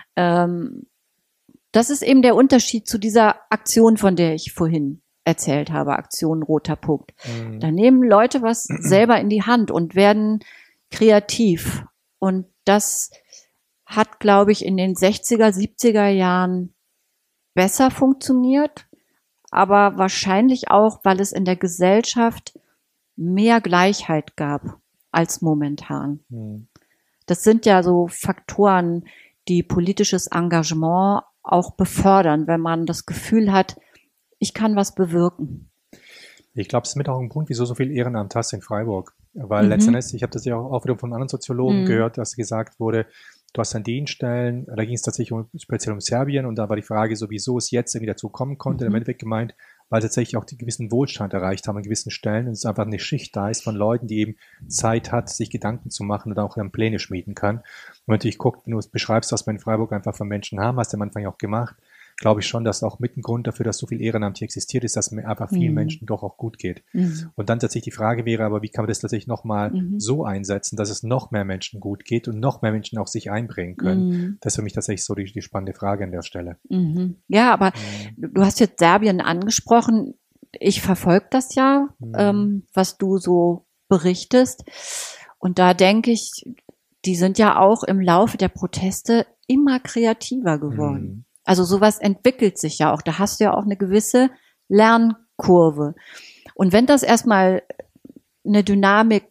Das ist eben der Unterschied zu dieser Aktion, von der ich vorhin erzählt habe, Aktion Roter Punkt. Da nehmen Leute was selber in die Hand und werden kreativ. Und das hat, glaube ich, in den 60er, 70er Jahren besser funktioniert, aber wahrscheinlich auch, weil es in der Gesellschaft mehr Gleichheit gab als momentan. Das sind ja so Faktoren, die politisches Engagement auch befördern, wenn man das Gefühl hat, ich kann was bewirken. Ich glaube, es ist mit auch ein Punkt, wieso so viel Ehrenamt hast in Freiburg. Weil letztendlich, ich habe das ja auch wieder von anderen Soziologen gehört, dass gesagt wurde, du hast an den Stellen, da ging es tatsächlich speziell um Serbien und da war die Frage so, wieso es jetzt irgendwie dazu kommen konnte. Im Endeffekt gemeint, weil tatsächlich auch die gewissen Wohlstand erreicht haben an gewissen Stellen und es einfach eine Schicht da ist von Leuten, die eben Zeit hat, sich Gedanken zu machen und auch dann Pläne schmieden kann. Und natürlich guckt, wenn du es beschreibst, was wir in Freiburg einfach von Menschen haben, hast du am Anfang auch gemacht, glaube ich schon, dass auch mit ein Grund dafür, dass so viel Ehrenamt hier existiert ist, dass einfach vielen Menschen doch auch gut geht. Und dann tatsächlich die Frage wäre aber, wie kann man das tatsächlich nochmal so einsetzen, dass es noch mehr Menschen gut geht und noch mehr Menschen auch sich einbringen können. Das ist für mich tatsächlich so die spannende Frage an der Stelle. Ja, aber du hast jetzt Serbien angesprochen. Ich verfolge das ja, was du so berichtest. Und da denke ich, die sind ja auch im Laufe der Proteste immer kreativer geworden. Also sowas entwickelt sich ja auch. Da hast du ja auch eine gewisse Lernkurve. Und wenn das erstmal eine Dynamik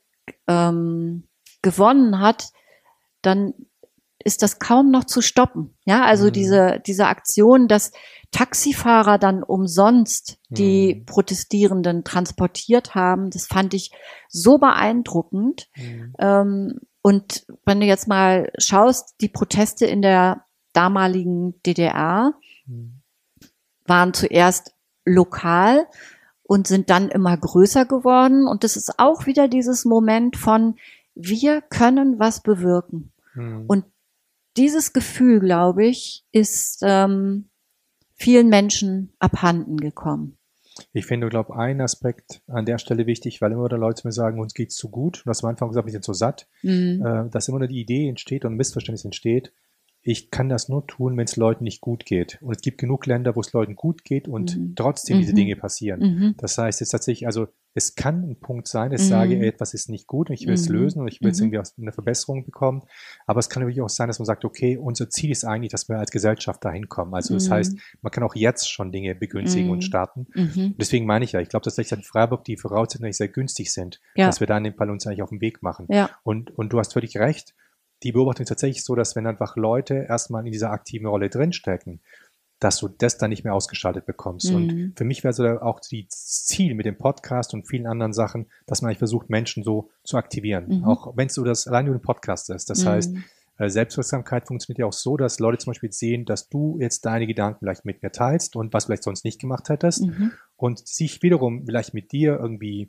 gewonnen hat, dann ist das kaum noch zu stoppen. Ja, also diese Aktion, dass Taxifahrer dann umsonst die Protestierenden transportiert haben, das fand ich so beeindruckend. Und wenn du jetzt mal schaust, die Proteste in der damaligen DDR waren zuerst lokal und sind dann immer größer geworden. Und das ist auch wieder dieses Moment von, wir können was bewirken. Und dieses Gefühl, glaube ich, ist vielen Menschen abhanden gekommen. Ich finde, ein Aspekt an der Stelle wichtig, weil immer wieder Leute mir sagen, uns geht's zu gut. Du hast am Anfang gesagt, wir sind so satt, dass immer nur die Idee entsteht und ein Missverständnis entsteht. Ich kann das nur tun, wenn es Leuten nicht gut geht. Und es gibt genug Länder, wo es Leuten gut geht und trotzdem diese Dinge passieren. Das heißt jetzt tatsächlich, also es kann ein Punkt sein, dass ich sage, etwas ist nicht gut und ich will es lösen und ich will jetzt irgendwie eine Verbesserung bekommen. Aber es kann natürlich auch sein, dass man sagt, okay, unser Ziel ist eigentlich, dass wir als Gesellschaft dahin kommen. Also das heißt, man kann auch jetzt schon Dinge begünstigen und starten. Deswegen meine ich ja, ich glaube, dass vielleicht in Freiburg die Voraussetzungen sehr günstig sind, dass wir da in dem Fall uns eigentlich auf den Weg machen. Und du hast völlig recht. Die Beobachtung ist tatsächlich so, dass wenn einfach Leute erstmal in dieser aktiven Rolle drinstecken, dass du das dann nicht mehr ausgeschaltet bekommst. Und für mich wäre so auch das Ziel mit dem Podcast und vielen anderen Sachen, dass man eigentlich versucht, Menschen so zu aktivieren. Auch wenn es so allein nur ein Podcast ist. Das heißt, Selbstwirksamkeit funktioniert ja auch so, dass Leute zum Beispiel sehen, dass du jetzt deine Gedanken vielleicht mit mir teilst und was vielleicht sonst nicht gemacht hättest und sich wiederum vielleicht mit dir irgendwie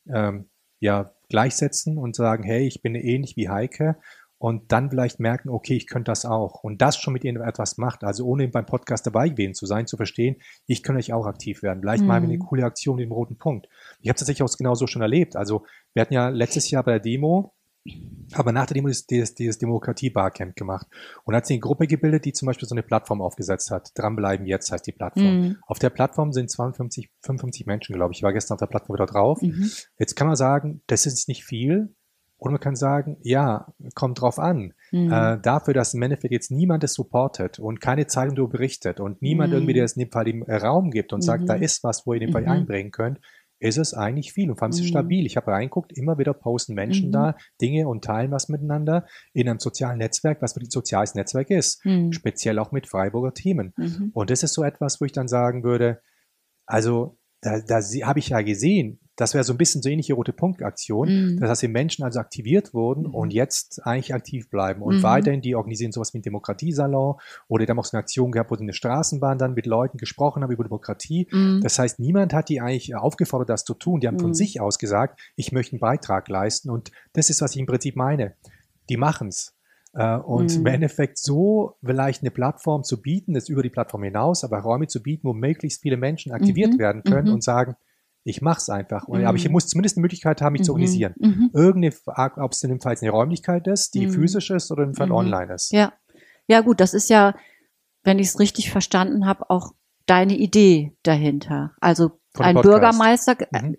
gleichsetzen und sagen, hey, ich bin ähnlich wie Heike. Und dann vielleicht merken, okay, ich könnte das auch. Und das schon mit ihnen etwas macht. Also ohne beim Podcast dabei gewesen zu sein, zu verstehen, ich kann euch auch aktiv werden. Vielleicht machen wir eine coole Aktion mit dem roten Punkt. Ich habe es tatsächlich auch genau so schon erlebt. Also wir hatten ja letztes Jahr bei der Demo, aber nach der Demo dieses Demokratie-Barcamp gemacht. Und hat sich eine Gruppe gebildet, die zum Beispiel so eine Plattform aufgesetzt hat. Dranbleiben jetzt heißt die Plattform. Auf der Plattform sind 55 Menschen, glaube ich. Ich war gestern auf der Plattform wieder drauf. Jetzt kann man sagen, das ist nicht viel. Oder man kann sagen, ja, kommt drauf an. Dafür, dass im Endeffekt jetzt niemand es supportet und keine Zeitung darüber berichtet und niemand irgendwie, der es in dem Fall im Raum gibt und sagt, da ist was, wo ihr in dem Fall einbringen könnt, ist es eigentlich viel. Und vor allem ist es stabil. Ich habe reingeguckt, immer wieder posten Menschen da Dinge und teilen was miteinander in einem sozialen Netzwerk, was wirklich ein soziales Netzwerk ist. Speziell auch mit Freiburger Themen. Und das ist so etwas, wo ich dann sagen würde, also da habe ich ja gesehen, das wäre so ein bisschen so ähnliche Rote-Punkt-Aktion, dass die Menschen also aktiviert wurden und jetzt eigentlich aktiv bleiben. Und weiterhin, die organisieren sowas wie einen Demokratiesalon oder die haben auch so eine Aktion gehabt, wo sie in der Straßenbahn dann mit Leuten gesprochen haben über Demokratie. Das heißt, niemand hat die eigentlich aufgefordert, das zu tun. Die haben von sich aus gesagt, ich möchte einen Beitrag leisten. Und das ist, was ich im Prinzip meine. Die machen's. Und im Endeffekt so vielleicht eine Plattform zu bieten, das über die Plattform hinaus, aber Räume zu bieten, wo möglichst viele Menschen aktiviert werden können und sagen, ich mache es einfach. Aber ich muss zumindest eine Möglichkeit haben, mich zu organisieren. Irgendeine, ob es in dem Fall eine Räumlichkeit ist, die physisch ist oder im Fall online ist. Ja. Ja gut, das ist ja, wenn ich es richtig verstanden habe, auch deine Idee dahinter. Also ein Bürgermeister,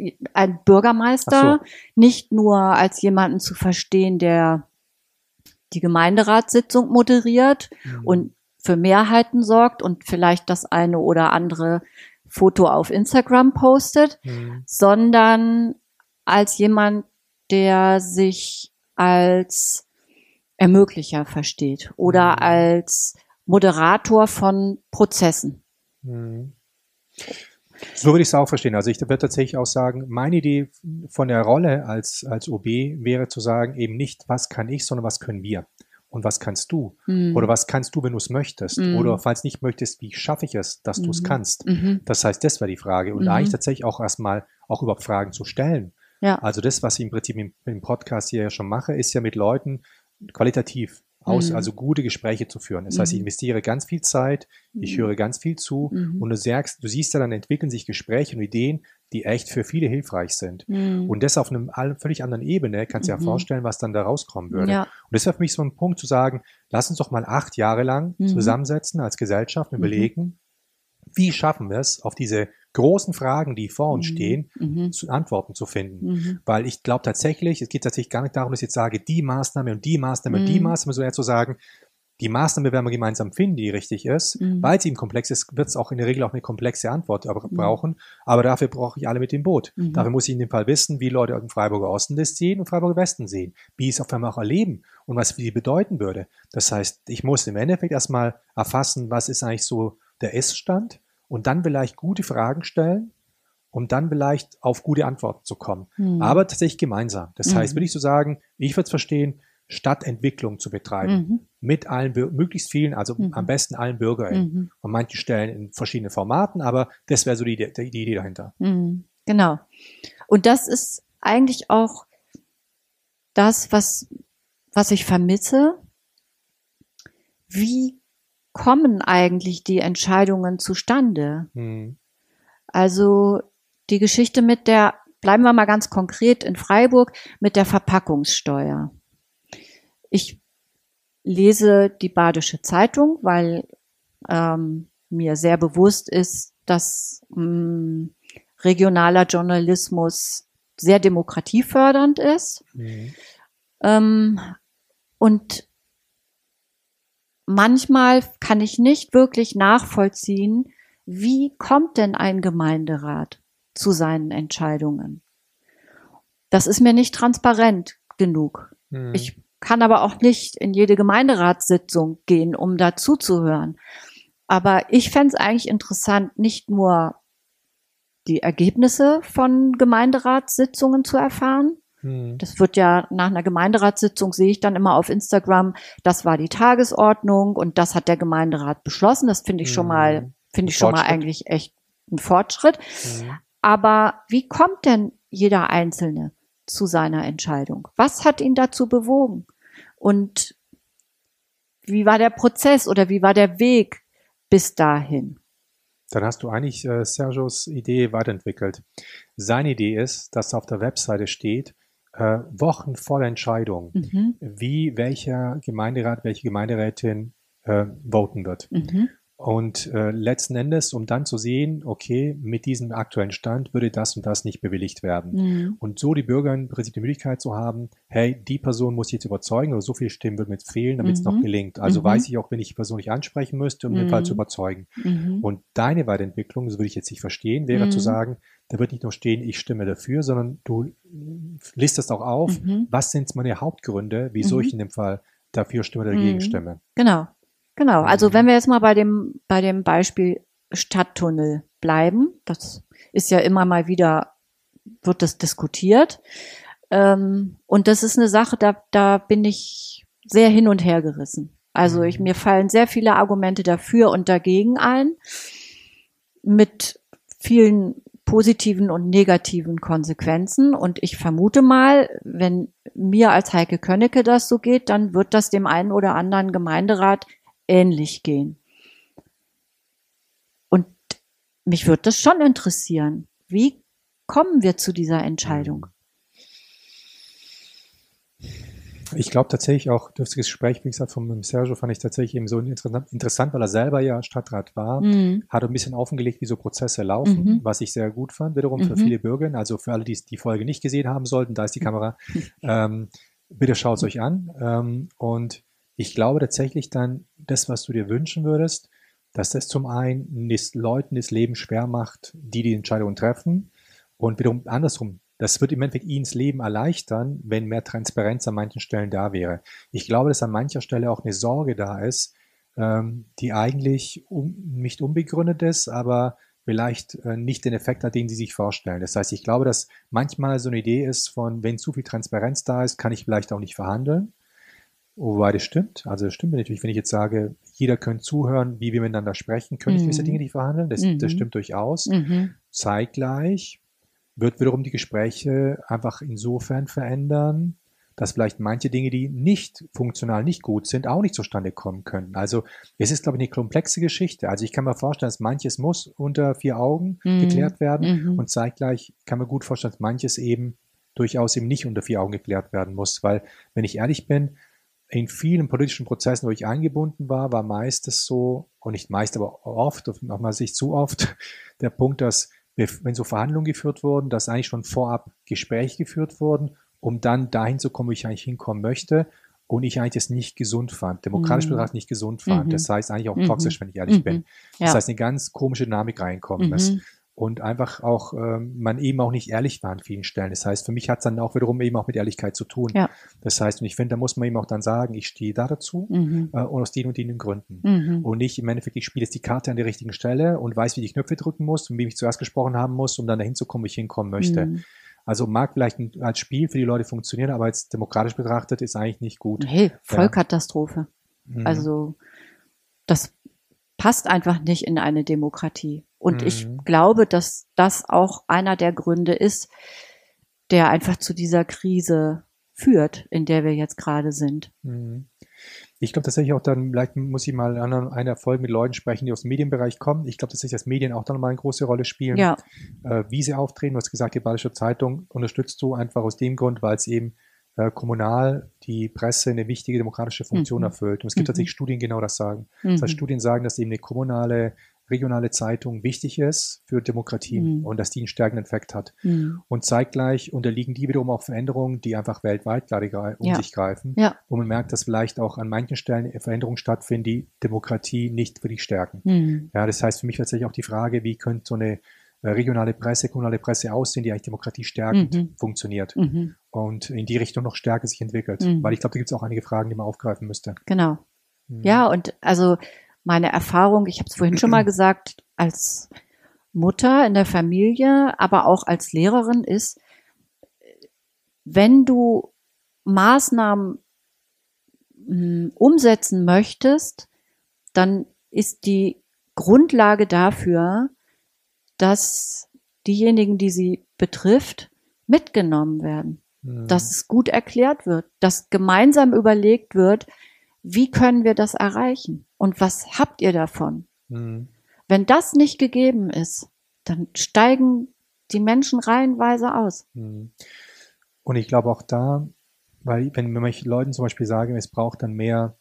nicht nur als jemanden zu verstehen, der die Gemeinderatssitzung moderiert und für Mehrheiten sorgt und vielleicht das eine oder andere Foto auf Instagram postet, sondern als jemand, der sich als Ermöglicher versteht oder als Moderator von Prozessen. So würde ich es auch verstehen. Also ich würde tatsächlich auch sagen, meine Idee von der Rolle als OB wäre zu sagen, eben nicht, was kann ich, sondern was können wir. Und was kannst du? Oder was kannst du, wenn du es möchtest? Oder falls nicht möchtest, wie schaffe ich es, dass du es kannst? Das heißt, das wäre die Frage. Und eigentlich tatsächlich auch erstmal auch überhaupt Fragen zu stellen. Ja. Also das, was ich im Prinzip im Podcast hier ja schon mache, ist ja mit Leuten qualitativ also gute Gespräche zu führen. Das heißt, ich investiere ganz viel Zeit, ich höre ganz viel zu und du siehst ja, dann entwickeln sich Gespräche und Ideen, die echt für viele hilfreich sind. Und das auf einem völlig anderen Ebene, kannst du dir ja vorstellen, was dann da rauskommen würde. Ja. Und das wäre für mich so ein Punkt zu sagen, lass uns doch mal 8 Jahre lang zusammensetzen als Gesellschaft und überlegen, wie schaffen wir es, auf diese großen Fragen, die vor uns stehen, Antworten zu finden. Weil ich glaube tatsächlich, es geht tatsächlich gar nicht darum, dass ich jetzt sage, die Maßnahme und die Maßnahme und die Maßnahme, sondern eher zu sagen, die Maßnahme werden wir gemeinsam finden, die richtig ist. Weil sie eben komplex ist, wird es auch in der Regel auch eine komplexe Antwort brauchen. Aber dafür brauche ich alle mit dem Boot. Dafür muss ich in dem Fall wissen, wie Leute im Freiburger Osten das sehen und Freiburger Westen sehen. Wie es auf einmal auch erleben und was für die bedeuten würde. Das heißt, ich muss im Endeffekt erstmal erfassen, was ist eigentlich so der Ist-Stand und dann vielleicht gute Fragen stellen, um dann vielleicht auf gute Antworten zu kommen. Aber tatsächlich gemeinsam. Das heißt, würde ich so sagen, ich würde es verstehen, Stadtentwicklung zu betreiben. Mit allen, möglichst vielen, also am besten allen BürgerInnen. Und manche stellen in verschiedenen Formaten, aber das wäre so die Idee dahinter. Genau. Und das ist eigentlich auch das, was ich vermisse. Wie kommen eigentlich die Entscheidungen zustande? Also die Geschichte bleiben wir mal ganz konkret in Freiburg, mit der Verpackungssteuer. Ich lese die Badische Zeitung, weil mir sehr bewusst ist, dass regionaler Journalismus sehr demokratiefördernd ist. Und manchmal kann ich nicht wirklich nachvollziehen, wie kommt denn ein Gemeinderat zu seinen Entscheidungen? Das ist mir nicht transparent genug. Ich kann aber auch nicht in jede Gemeinderatssitzung gehen, um dazu zu hören. Aber ich fände es eigentlich interessant, nicht nur die Ergebnisse von Gemeinderatssitzungen zu erfahren. Das wird ja nach einer Gemeinderatssitzung, sehe ich dann immer auf Instagram, das war die Tagesordnung und das hat der Gemeinderat beschlossen. Das finde ich schon mal eigentlich echt ein Fortschritt. Aber wie kommt denn jeder Einzelne zu seiner Entscheidung? Was hat ihn dazu bewogen? Und wie war der Prozess oder wie war der Weg bis dahin? Dann hast du eigentlich Sergios Idee weiterentwickelt. Seine Idee ist, dass auf der Webseite steht, Wochen vor der Entscheidung, wie welcher Gemeinderat, welche Gemeinderätin voten wird. Und letzten Endes, um dann zu sehen, okay, mit diesem aktuellen Stand würde das und das nicht bewilligt werden. Mhm. Und so die Bürger im Prinzip die Möglichkeit zu haben, hey, die Person muss ich jetzt überzeugen oder so viele Stimmen würden mir jetzt fehlen, damit es noch gelingt. Also weiß ich auch, wenn ich die Person nicht ansprechen müsste, um den Fall zu überzeugen. Und deine Weiterentwicklung, so würde ich jetzt nicht verstehen, wäre zu sagen, da wird nicht nur stehen, ich stimme dafür, sondern du listest auch auf, was sind meine Hauptgründe, wieso ich in dem Fall dafür stimme oder dagegen stimme. Genau. Genau, also wenn wir jetzt mal bei dem Beispiel Stadttunnel bleiben, das ist ja immer mal wieder, wird das diskutiert. Und das ist eine Sache, da bin ich sehr hin und her gerissen. Also mir fallen sehr viele Argumente dafür und dagegen ein, mit vielen positiven und negativen Konsequenzen. Und ich vermute mal, wenn mir als Heike Könnecke das so geht, dann wird das dem einen oder anderen Gemeinderat ähnlich gehen. Und mich würde das schon interessieren. Wie kommen wir zu dieser Entscheidung? Ich glaube tatsächlich auch, das Gespräch, wie gesagt, von Sergio fand ich tatsächlich eben so interessant, weil er selber ja Stadtrat war, hat ein bisschen offengelegt, wie so Prozesse laufen, was ich sehr gut fand, wiederum für viele Bürger, also für alle, die die Folge nicht gesehen haben sollten, da ist die Kamera, bitte schaut es euch an. Und ich glaube tatsächlich dann, das, was du dir wünschen würdest, dass das zum einen Leuten das Leben schwer macht, die Entscheidungen treffen, und wiederum andersrum, das wird im Endeffekt ihnen das Leben erleichtern, wenn mehr Transparenz an manchen Stellen da wäre. Ich glaube, dass an mancher Stelle auch eine Sorge da ist, die eigentlich nicht unbegründet ist, aber vielleicht nicht den Effekt hat, den sie sich vorstellen. Das heißt, ich glaube, dass manchmal so eine Idee ist von, wenn zu viel Transparenz da ist, kann ich vielleicht auch nicht verhandeln. Wobei das stimmt. Also das stimmt natürlich, wenn ich jetzt sage, jeder könnte zuhören, wie wir miteinander sprechen, könnte ich gewisse Dinge nicht verhandeln. Das stimmt durchaus. Zeitgleich wird wiederum die Gespräche einfach insofern verändern, dass vielleicht manche Dinge, die nicht funktional nicht gut sind, auch nicht zustande kommen können. Also es ist, glaube ich, eine komplexe Geschichte. Also ich kann mir vorstellen, dass manches muss unter 4 Augen geklärt werden und zeitgleich kann man gut vorstellen, dass manches eben durchaus eben nicht unter 4 Augen geklärt werden muss. Weil, wenn ich ehrlich bin, in vielen politischen Prozessen, wo ich eingebunden war, war meistens so, und nicht meist, aber oft, auf mal sich zu oft, der Punkt, dass wenn so Verhandlungen geführt wurden, dass eigentlich schon vorab Gespräche geführt wurden, um dann dahin zu kommen, wo ich eigentlich hinkommen möchte, und ich eigentlich das nicht gesund fand, demokratisch betrachtet nicht gesund fand. Das heißt eigentlich auch toxisch, wenn ich ehrlich bin. Das heißt, eine ganz komische Dynamik reinkommen ist. Und einfach auch, man eben auch nicht ehrlich war an vielen Stellen. Das heißt, für mich hat es dann auch wiederum eben auch mit Ehrlichkeit zu tun. Ja. Das heißt, und ich finde, da muss man eben auch dann sagen, ich stehe da dazu und aus den und den Gründen. Und nicht im Endeffekt, ich spiele jetzt die Karte an der richtigen Stelle und weiß, wie die Knöpfe drücken muss und wie ich zuerst gesprochen haben muss, um dann dahin zu kommen, wo ich hinkommen möchte. Also mag vielleicht als Spiel für die Leute funktionieren, aber als demokratisch betrachtet ist eigentlich nicht gut. Hey, Vollkatastrophe. Also das passt einfach nicht in eine Demokratie. Und ich glaube, dass das auch einer der Gründe ist, der einfach zu dieser Krise führt, in der wir jetzt gerade sind. Ich glaube tatsächlich auch dann, vielleicht muss ich mal an einer Folge mit Leuten sprechen, die aus dem Medienbereich kommen. Ich glaube tatsächlich, dass Medien auch dann mal eine große Rolle spielen. Ja. Wie sie auftreten, du hast gesagt, die Badische Zeitung unterstützt du einfach aus dem Grund, weil es eben kommunal die Presse eine wichtige demokratische Funktion erfüllt. Und es gibt tatsächlich Studien, die genau das sagen. Das heißt, Studien sagen, dass eben eine kommunale, regionale Zeitung wichtig ist für Demokratie und dass die einen stärkenden Effekt hat. Und zeitgleich unterliegen die wiederum auch Veränderungen, die einfach weltweit gerade sich greifen. Ja. Wo man merkt, dass vielleicht auch an manchen Stellen Veränderungen stattfinden, die Demokratie nicht wirklich stärken. Ja, das heißt für mich tatsächlich auch die Frage, wie könnte so eine regionale Presse, kommunale Presse aussehen, die eigentlich Demokratie stärkend funktioniert und in die Richtung noch stärker sich entwickelt. Weil ich glaube, da gibt es auch einige Fragen, die man aufgreifen müsste. Genau. Ja, und also meine Erfahrung, ich habe es vorhin schon mal gesagt, als Mutter in der Familie, aber auch als Lehrerin ist, wenn du Maßnahmen umsetzen möchtest, dann ist die Grundlage dafür, dass diejenigen, die sie betrifft, mitgenommen werden. Dass es gut erklärt wird, dass gemeinsam überlegt wird, wie können wir das erreichen und was habt ihr davon? Wenn das nicht gegeben ist, dann steigen die Menschen reihenweise aus. Und ich glaube auch da, weil wenn ich Leuten zum Beispiel sage, es braucht dann mehr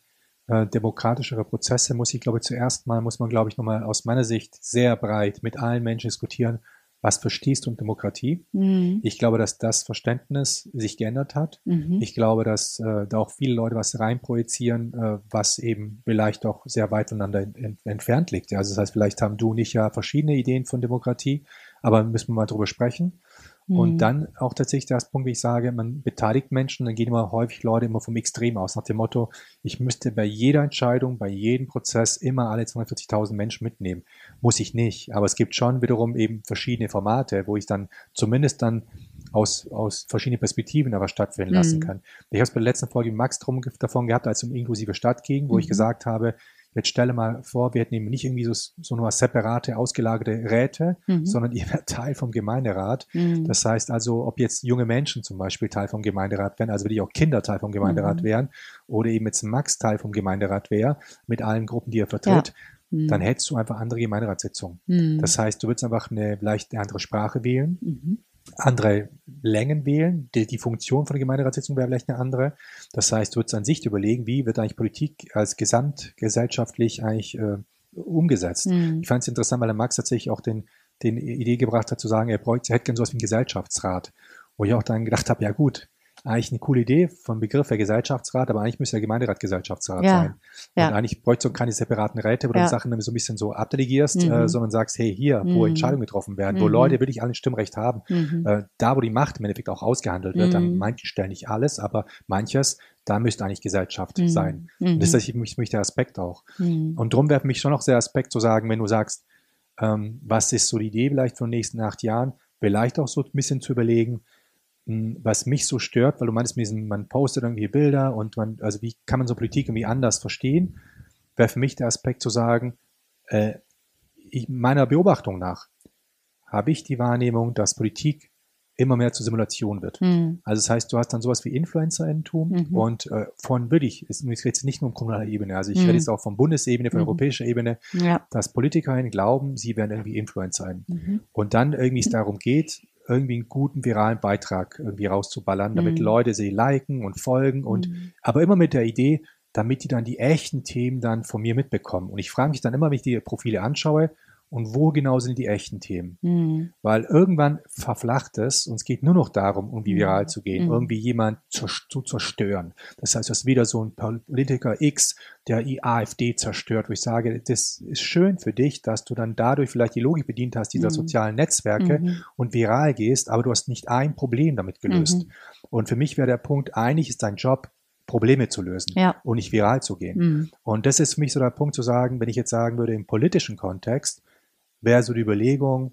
demokratischere Prozesse muss man, glaube ich, nochmal aus meiner Sicht sehr breit mit allen Menschen diskutieren, was verstehst du unter Demokratie? Ich glaube, dass das Verständnis sich geändert hat. Ich glaube, dass da auch viele Leute was reinprojizieren, was eben vielleicht auch sehr weit voneinander entfernt liegt. Ja, also das heißt, vielleicht haben du und ich ja verschiedene Ideen von Demokratie, aber müssen wir mal drüber sprechen. Und dann auch tatsächlich der Punkt, wie ich sage, man beteiligt Menschen, dann gehen immer häufig Leute immer vom Extrem aus, nach dem Motto, ich müsste bei jeder Entscheidung, bei jedem Prozess immer alle 240.000 Menschen mitnehmen. Muss ich nicht, aber es gibt schon wiederum eben verschiedene Formate, wo ich dann zumindest dann aus verschiedenen Perspektiven aber stattfinden lassen kann. Ich habe es bei der letzten Folge mit Max davon gehabt, als es um inklusive Stadt ging, wo ich gesagt habe, jetzt stelle mal vor, wir hätten eben nicht irgendwie so nur separate, ausgelagerte Räte, sondern ihr werdet Teil vom Gemeinderat. Das heißt also, ob jetzt junge Menschen zum Beispiel Teil vom Gemeinderat wären, also wirklich auch Kinder Teil vom Gemeinderat wären, oder eben jetzt Max Teil vom Gemeinderat wäre, mit allen Gruppen, die er vertritt, dann hättest du einfach andere Gemeinderatssitzungen. Das heißt, du würdest einfach vielleicht eine andere Sprache wählen, andere Längen wählen. Die Funktion von der Gemeinderatssitzung wäre vielleicht eine andere. Das heißt, du würdest an sich überlegen, wie wird eigentlich Politik als gesamtgesellschaftlich eigentlich umgesetzt. Ich fand es interessant, weil der Max tatsächlich auch den Idee gebracht hat, zu sagen, er hätte gerne sowas wie einen Gesellschaftsrat. Wo ich auch dann gedacht habe, ja gut, eigentlich eine coole Idee vom Begriff der Gesellschaftsrat, aber eigentlich müsste der Gemeinderat Gesellschaftsrat sein. Und eigentlich bräuchte es keine separaten Räte, wo du Sachen so ein bisschen so abdelegierst, sondern sagst, hey, hier, wo Entscheidungen getroffen werden, wo Leute wirklich alle ein Stimmrecht haben, da, wo die Macht im Endeffekt auch ausgehandelt wird, an manchen Stellen nicht alles, aber manches, da müsste eigentlich Gesellschaft sein. Und das ist für mich der Aspekt auch. Und darum wäre für mich schon noch der Aspekt zu sagen, wenn du sagst, was ist so die Idee vielleicht von den nächsten 8 Jahren, vielleicht auch so ein bisschen zu überlegen, was mich so stört, weil du meinst, man postet irgendwie Bilder und also wie kann man so Politik irgendwie anders verstehen, wäre für mich der Aspekt zu sagen, meiner Beobachtung nach habe ich die Wahrnehmung, dass Politik immer mehr zur Simulation wird. Also das heißt, du hast dann sowas wie Influencer-Entum und von wirklich, es geht jetzt nicht nur um kommunaler Ebene, also ich rede jetzt auch von Bundesebene, von europäischer Ebene, dass PolitikerInnen glauben, sie werden irgendwie InfluencerInnen. Und dann irgendwie es darum geht, irgendwie einen guten viralen Beitrag irgendwie rauszuballern, damit Leute sie liken und folgen und aber immer mit der Idee, damit die dann die echten Themen dann von mir mitbekommen. Und ich frage mich dann immer, wenn ich die Profile anschaue, und wo genau sind die echten Themen? Weil irgendwann verflacht es und es geht nur noch darum, irgendwie viral zu gehen, irgendwie jemand zu zerstören. Das heißt, dass wieder so ein Politiker X, der die AfD zerstört, wo ich sage, das ist schön für dich, dass du dann dadurch vielleicht die Logik bedient hast, dieser sozialen Netzwerke und viral gehst, aber du hast nicht ein Problem damit gelöst. Und für mich wäre der Punkt, eigentlich ist dein Job, Probleme zu lösen und nicht viral zu gehen. Und das ist für mich so der Punkt zu sagen, wenn ich jetzt sagen würde, im politischen Kontext, wäre so die Überlegung,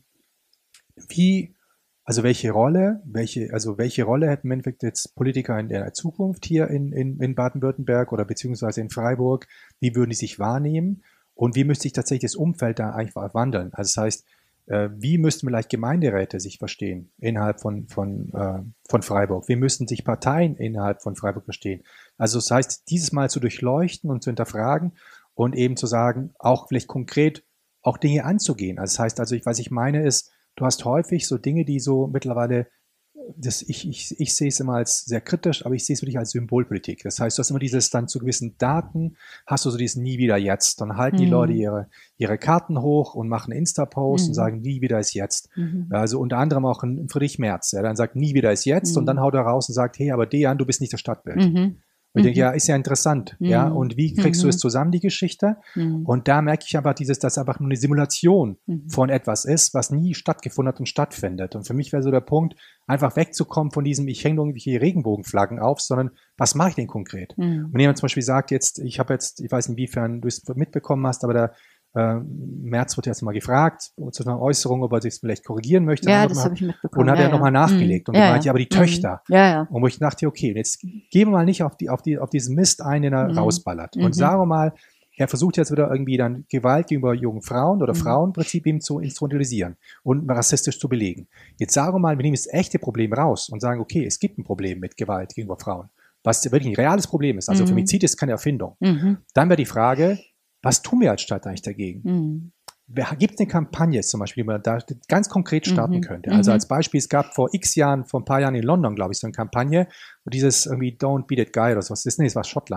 welche Rolle hätten im Endeffekt jetzt Politiker in der Zukunft hier in Baden-Württemberg oder beziehungsweise in Freiburg, wie würden die sich wahrnehmen und wie müsste sich tatsächlich das Umfeld da eigentlich wandeln? Also das heißt, wie müssten vielleicht Gemeinderäte sich verstehen innerhalb von Freiburg? Wie müssten sich Parteien innerhalb von Freiburg verstehen? Also das heißt, dieses Mal zu durchleuchten und zu hinterfragen und eben zu sagen, auch vielleicht konkret auch Dinge anzugehen. Also das heißt, was ich meine ist, du hast häufig so Dinge, die so mittlerweile, ich sehe es immer als sehr kritisch, aber ich sehe es wirklich als Symbolpolitik. Das heißt, du hast immer dieses dann zu gewissen Daten, hast du so dieses nie wieder jetzt. Dann halten die Leute ihre Karten hoch und machen Insta-Post und sagen, nie wieder ist jetzt. Also unter anderem auch ein Friedrich Merz, der dann sagt, nie wieder ist jetzt und dann haut er raus und sagt, hey, aber Dejan, du bist nicht das Stadtbild. Und ich denke, ja, ist ja interessant, ja, und wie kriegst du es zusammen, die Geschichte? Und da merke ich einfach dass einfach nur eine Simulation von etwas ist, was nie stattgefunden hat und stattfindet. Und für mich wäre so der Punkt, einfach wegzukommen von diesem, ich hänge irgendwelche Regenbogenflaggen auf, sondern was mache ich denn konkret? Und jemand zum Beispiel sagt jetzt, ich weiß nicht, inwiefern du es mitbekommen hast, aber der Merz wurde jetzt mal gefragt, zu einer Äußerung, ob er sich vielleicht korrigieren möchte. Ja, das habe ich mitbekommen. Und hat er nochmal nachgelegt und gemeint, ja, aber die Töchter. Ja. Und wo ich dachte, okay, jetzt gehen wir mal nicht auf diesen Mist ein, den er rausballert. Und sagen wir mal, er versucht jetzt wieder irgendwie dann Gewalt gegenüber jungen Frauen oder Frauenprinzip eben zu instrumentalisieren und rassistisch zu belegen. Jetzt sagen wir mal, wir nehmen das echte Problem raus und sagen, okay, es gibt ein Problem mit Gewalt gegenüber Frauen, was wirklich ein reales Problem ist. Also Femizid ist keine Erfindung. Dann wäre die Frage, was tun wir als Stadt eigentlich dagegen? Gibt es eine Kampagne zum Beispiel, die man da ganz konkret starten könnte? Also als Beispiel, es gab vor ein paar Jahren in London, glaube ich, so eine Kampagne, wo dieses irgendwie Don't Beat That Guy oder sowas, das war Schottland.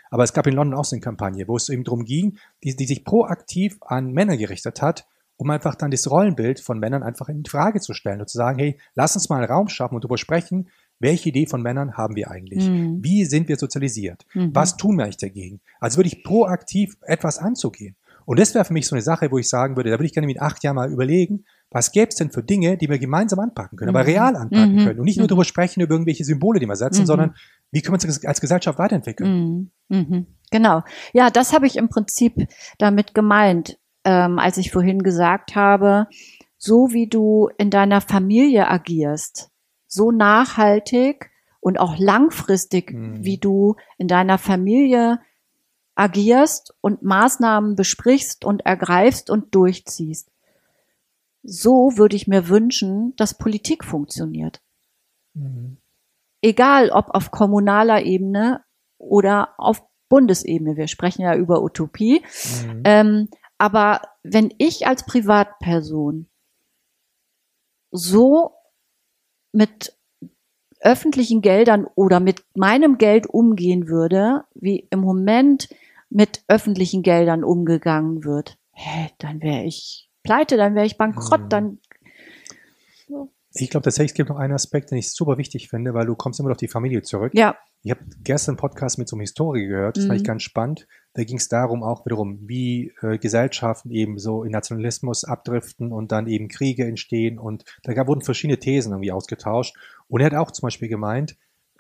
Aber es gab in London auch so eine Kampagne, wo es eben darum ging, die sich proaktiv an Männer gerichtet hat, um einfach dann das Rollenbild von Männern einfach in Frage zu stellen und zu sagen, hey, lass uns mal einen Raum schaffen und darüber sprechen, welche Idee von Männern haben wir eigentlich? Wie sind wir sozialisiert? Was tun wir eigentlich dagegen? Also wirklich proaktiv etwas anzugehen. Und das wäre für mich so eine Sache, wo ich sagen würde, da würde ich gerne mit 8 Jahren mal überlegen, was gäbe es denn für Dinge, die wir gemeinsam anpacken können, aber real anpacken können und nicht nur darüber sprechen, über irgendwelche Symbole, die wir setzen, sondern wie können wir uns als Gesellschaft weiterentwickeln? Genau. Ja, das habe ich im Prinzip damit gemeint, als ich vorhin gesagt habe, so wie du in deiner Familie agierst, so nachhaltig und auch langfristig, wie du in deiner Familie agierst und Maßnahmen besprichst und ergreifst und durchziehst. So würde ich mir wünschen, dass Politik funktioniert. Egal, ob auf kommunaler Ebene oder auf Bundesebene. Wir sprechen ja über Utopie. Aber wenn ich als Privatperson so mit öffentlichen Geldern oder mit meinem Geld umgehen würde, wie im Moment mit öffentlichen Geldern umgegangen wird, dann wäre ich pleite, dann wäre ich bankrott, dann... Ich glaube tatsächlich, es gibt noch einen Aspekt, den ich super wichtig finde, weil du kommst immer auf die Familie zurück. Ja. Ich habe gestern einen Podcast mit so einem Historiker gehört, das fand ich ganz spannend. Da ging es darum auch wiederum, wie Gesellschaften eben so in Nationalismus abdriften und dann eben Kriege entstehen und da wurden verschiedene Thesen irgendwie ausgetauscht. Und er hat auch zum Beispiel gemeint,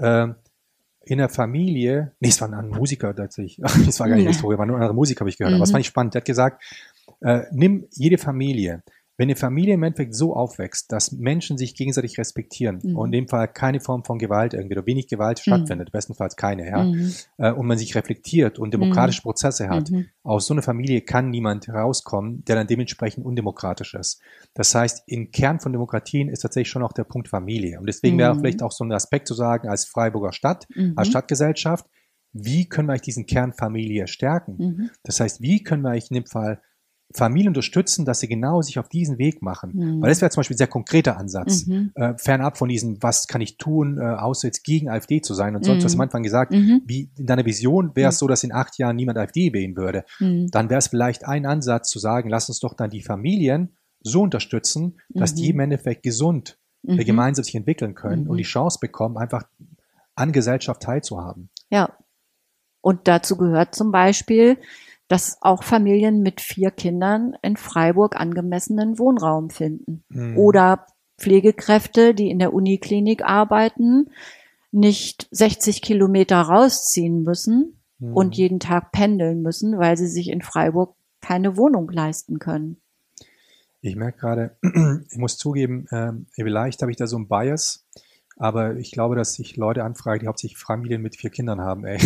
in der Familie, es war ein Musiker tatsächlich, das war gar nicht ein Historiker, war nur ein anderer Musiker, habe ich gehört, aber das fand ich spannend. Der hat gesagt, nimm jede Familie. Wenn eine Familie im Endeffekt so aufwächst, dass Menschen sich gegenseitig respektieren und in dem Fall keine Form von Gewalt irgendwie oder wenig Gewalt stattfindet, bestenfalls keine, ja, und man sich reflektiert und demokratische Prozesse hat, aus so einer Familie kann niemand rauskommen, der dann dementsprechend undemokratisch ist. Das heißt, im Kern von Demokratien ist tatsächlich schon auch der Punkt Familie. Und deswegen wäre vielleicht auch so ein Aspekt zu sagen, als Freiburger Stadt, als Stadtgesellschaft, wie können wir eigentlich diesen Kern Familie stärken? Das heißt, wie können wir eigentlich in dem Fall Familien unterstützen, dass sie genau sich auf diesen Weg machen. Weil das wäre zum Beispiel ein sehr konkreter Ansatz. Fernab von diesem, was kann ich tun, außer jetzt gegen AfD zu sein und sonst. Du hast am Anfang gesagt, wie in deiner Vision wäre es so, dass in 8 Jahren niemand AfD wählen würde. Dann wäre es vielleicht ein Ansatz zu sagen, lass uns doch dann die Familien so unterstützen, dass die im Endeffekt gesund gemeinsam sich entwickeln können und die Chance bekommen, einfach an Gesellschaft teilzuhaben. Ja. Und dazu gehört zum Beispiel, dass auch Familien mit 4 Kindern in Freiburg angemessenen Wohnraum finden. Oder Pflegekräfte, die in der Uniklinik arbeiten, nicht 60 Kilometer rausziehen müssen und jeden Tag pendeln müssen, weil sie sich in Freiburg keine Wohnung leisten können. Ich merke gerade, ich muss zugeben, vielleicht habe ich da so einen Bias, aber ich glaube, dass ich Leute anfrage, die hauptsächlich Familien mit 4 Kindern haben, ey.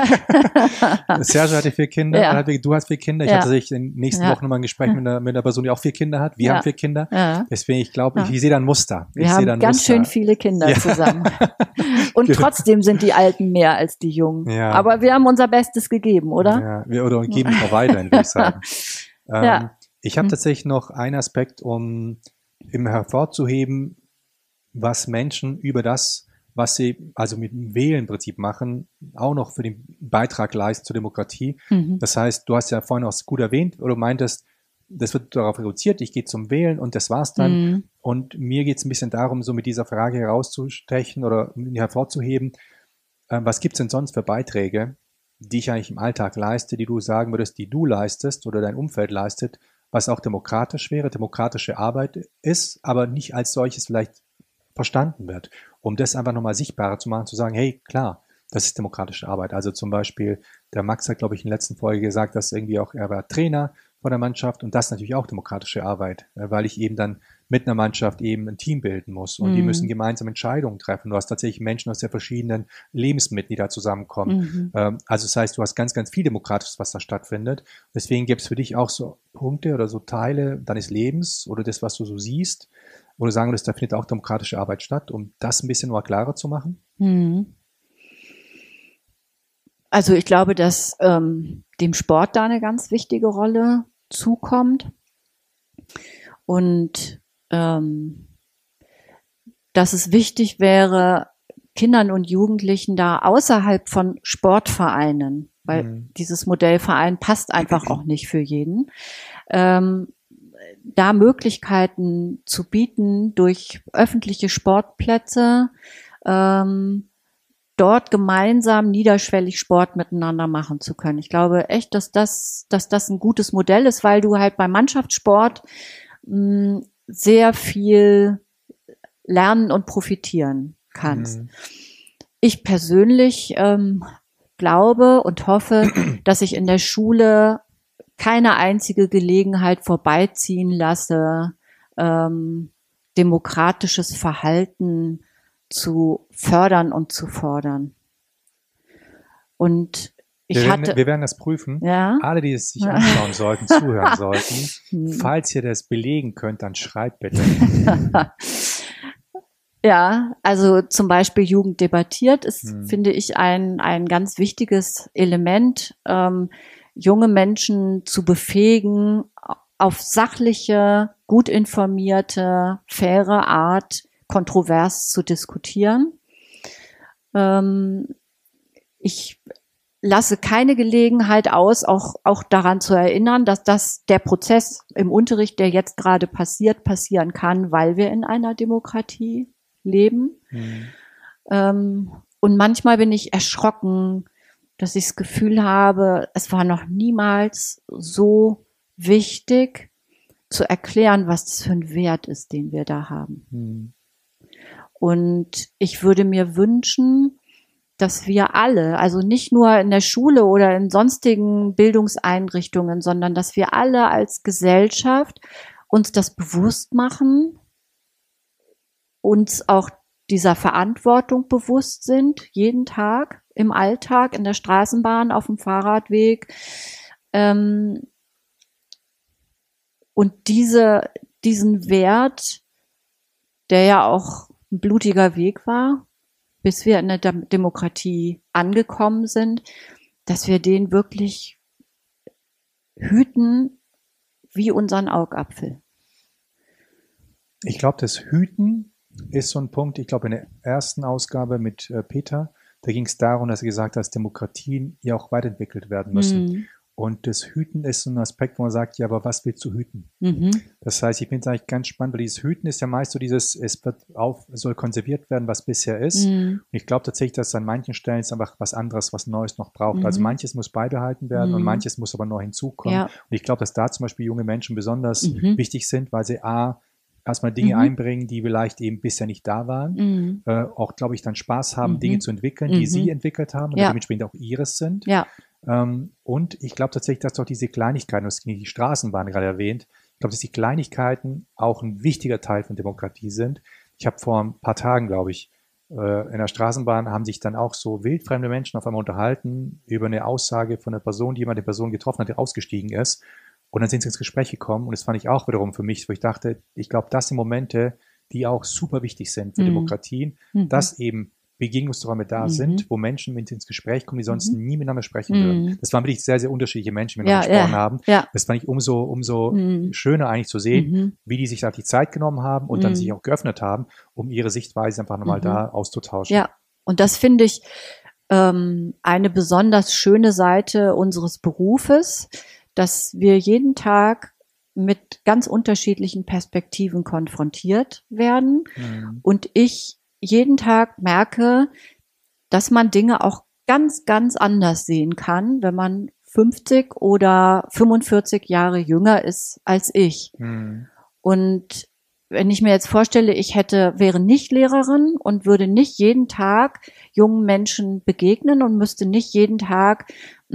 Serge hatte 4 Kinder, Ja. Du hast 4 Kinder. Ich Ja. hatte in den nächsten Wochen nochmal ein Gespräch mit einer Person, die auch 4 Kinder hat. Wir haben 4 Kinder. Ja. Deswegen, ich glaube, ich sehe da ein Muster. Wir haben ganz schön viele Kinder zusammen. Und trotzdem sind die Alten mehr als die Jungen. Ja. Aber wir haben unser Bestes gegeben, oder? Ja, wir geben es auch weiter, würde ich sagen. Ja. Ich habe tatsächlich noch einen Aspekt, um eben hervorzuheben, was Menschen über das, was sie also mit dem Wählenprinzip machen, auch noch für den Beitrag leisten zur Demokratie. Das heißt, du hast ja vorhin auch gut erwähnt, oder du meintest, das wird darauf reduziert, ich gehe zum Wählen und das war's dann. Und mir geht es ein bisschen darum, so mit dieser Frage herauszustechen oder hervorzuheben, was gibt's denn sonst für Beiträge, die ich eigentlich im Alltag leiste, die du sagen würdest, die du leistest oder dein Umfeld leistet, was auch demokratisch wäre, demokratische Arbeit ist, aber nicht als solches vielleicht verstanden wird, um das einfach nochmal sichtbarer zu machen, zu sagen, hey, klar, das ist demokratische Arbeit. Also zum Beispiel, der Max hat, glaube ich, in der letzten Folge gesagt, dass irgendwie auch, er war Trainer von der Mannschaft und das ist natürlich auch demokratische Arbeit, weil ich eben dann mit einer Mannschaft eben ein Team bilden muss und die müssen gemeinsam Entscheidungen treffen. Du hast tatsächlich Menschen aus sehr verschiedenen Lebensmitteln, die da zusammenkommen. Also das heißt, du hast ganz, ganz viel Demokratisches, was da stattfindet. Deswegen gibt es für dich auch so Punkte oder so Teile deines Lebens oder das, was du so siehst, wo du sagen würdest, da findet auch demokratische Arbeit statt, um das ein bisschen noch klarer zu machen? Also ich glaube, dass dem Sport da eine ganz wichtige Rolle zukommt und dass es wichtig wäre, Kindern und Jugendlichen da außerhalb von Sportvereinen weil dieses Modellverein passt einfach auch nicht für jeden. Da Möglichkeiten zu bieten durch öffentliche Sportplätze, dort gemeinsam niederschwellig Sport miteinander machen zu können. Ich glaube echt, dass das ein gutes Modell ist, weil du halt beim Mannschaftssport sehr viel lernen und profitieren kannst. Ich persönlich glaube und hoffe, dass ich in der Schule keine einzige Gelegenheit vorbeiziehen lasse, demokratisches Verhalten zu fördern und zu fordern. Und wir werden das prüfen. Ja? Alle, die es sich anschauen sollten, zuhören sollten. Falls ihr das belegen könnt, dann schreibt bitte. Ja, also zum Beispiel Jugend debattiert ist, finde ich, ein ganz wichtiges Element, junge Menschen zu befähigen, auf sachliche, gut informierte, faire Art kontrovers zu diskutieren. Ich lasse keine Gelegenheit aus, auch daran zu erinnern, dass der Prozess im Unterricht, der jetzt gerade passieren kann, weil wir in einer Demokratie leben. Und manchmal bin ich erschrocken, dass ich das Gefühl habe, es war noch niemals so wichtig zu erklären, was das für ein Wert ist, den wir da haben. Und ich würde mir wünschen, dass wir alle, also nicht nur in der Schule oder in sonstigen Bildungseinrichtungen, sondern dass wir alle als Gesellschaft uns das bewusst machen, uns auch dieser Verantwortung bewusst sind, jeden Tag im Alltag, in der Straßenbahn, auf dem Fahrradweg. Und diesen Wert, der ja auch ein blutiger Weg war, bis wir in der Demokratie angekommen sind, dass wir den wirklich hüten wie unseren Augapfel. Ich glaube, das Hüten ist so ein Punkt, ich glaube in der ersten Ausgabe mit Peter, da ging es darum, dass er gesagt hat, dass Demokratien ja auch weiterentwickelt werden müssen. Und das Hüten ist so ein Aspekt, wo man sagt, ja, aber was willst du hüten? Das heißt, ich finde es eigentlich ganz spannend, weil dieses Hüten ist ja meist so dieses, soll konserviert werden, was bisher ist. Und ich glaube tatsächlich, dass an manchen Stellen es einfach was anderes, was Neues noch braucht. Also manches muss beibehalten werden und manches muss aber neu hinzukommen. Ja. Und ich glaube, dass da zum Beispiel junge Menschen besonders wichtig sind, weil sie erstmal Dinge einbringen, die vielleicht eben bisher nicht da waren. Auch, glaube ich, dann Spaß haben, Dinge zu entwickeln, die sie entwickelt haben und dementsprechend auch ihres sind. Ja. Und ich glaube tatsächlich, dass doch diese Kleinigkeiten, du hast die Straßenbahn gerade erwähnt, ich glaube, dass die Kleinigkeiten auch ein wichtiger Teil von Demokratie sind. Ich habe vor ein paar Tagen, glaube ich, in der Straßenbahn haben sich dann auch so wildfremde Menschen auf einmal unterhalten über eine Aussage von einer Person, die jemand die Person getroffen hat, der ausgestiegen ist. Und dann sind sie ins Gespräch gekommen und das fand ich auch wiederum für mich, wo ich dachte, ich glaube, das sind Momente, die auch super wichtig sind für Demokratien, dass eben Begegnungsräume da sind, wo Menschen mit ins Gespräch kommen, die sonst nie miteinander sprechen würden. Das waren wirklich sehr, sehr unterschiedliche Menschen, die miteinander gesprochen haben. Ja. Das fand ich umso schöner eigentlich zu sehen, wie die sich da die Zeit genommen haben und dann sich auch geöffnet haben, um ihre Sichtweise einfach nochmal da auszutauschen. Ja, und das finde ich eine besonders schöne Seite unseres Berufes, dass wir jeden Tag mit ganz unterschiedlichen Perspektiven konfrontiert werden und ich jeden Tag merke, dass man Dinge auch ganz, ganz anders sehen kann, wenn man 50 oder 45 Jahre jünger ist als ich. Und wenn ich mir jetzt vorstelle, ich wäre nicht Lehrerin und würde nicht jeden Tag jungen Menschen begegnen und müsste nicht jeden Tag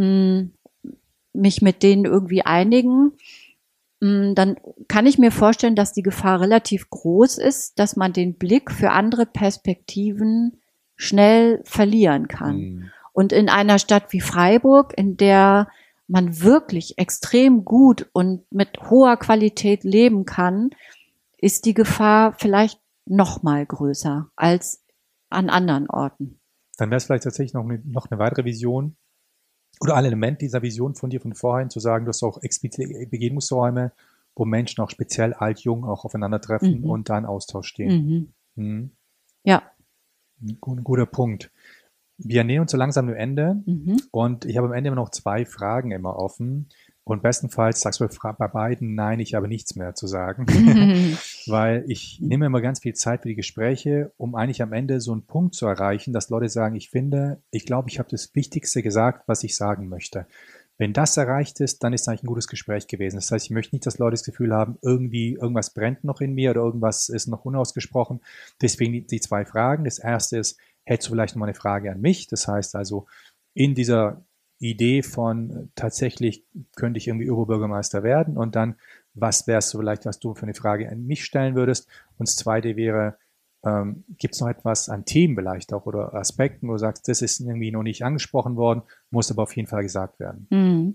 mich mit denen irgendwie einigen, dann kann ich mir vorstellen, dass die Gefahr relativ groß ist, dass man den Blick für andere Perspektiven schnell verlieren kann. Und in einer Stadt wie Freiburg, in der man wirklich extrem gut und mit hoher Qualität leben kann, ist die Gefahr vielleicht noch mal größer als an anderen Orten. Dann wäre es vielleicht tatsächlich noch eine weitere Vision, oder ein Element dieser Vision von dir von vorhin, zu sagen, du hast auch explizite Begegnungsräume, wo Menschen auch speziell alt, jung auch aufeinandertreffen und da in Austausch stehen. Ja. Ein guter Punkt. Wir nähern uns so langsam dem Ende und ich habe am Ende immer noch 2 Fragen immer offen. Und bestenfalls sagst du bei beiden, nein, ich habe nichts mehr zu sagen, weil ich nehme immer ganz viel Zeit für die Gespräche, um eigentlich am Ende so einen Punkt zu erreichen, dass Leute sagen, ich glaube, ich habe das Wichtigste gesagt, was ich sagen möchte. Wenn das erreicht ist, dann ist es eigentlich ein gutes Gespräch gewesen. Das heißt, ich möchte nicht, dass Leute das Gefühl haben, irgendwie irgendwas brennt noch in mir oder irgendwas ist noch unausgesprochen. Deswegen die 2 Fragen. Das erste ist, hättest du vielleicht noch mal eine Frage an mich? Das heißt also, in dieser Idee von tatsächlich könnte ich irgendwie Oberbürgermeister werden und dann, was wärst du vielleicht, was du für eine Frage an mich stellen würdest? Und das zweite wäre, gibt es noch etwas an Themen vielleicht auch oder Aspekten, wo du sagst, das ist irgendwie noch nicht angesprochen worden, muss aber auf jeden Fall gesagt werden?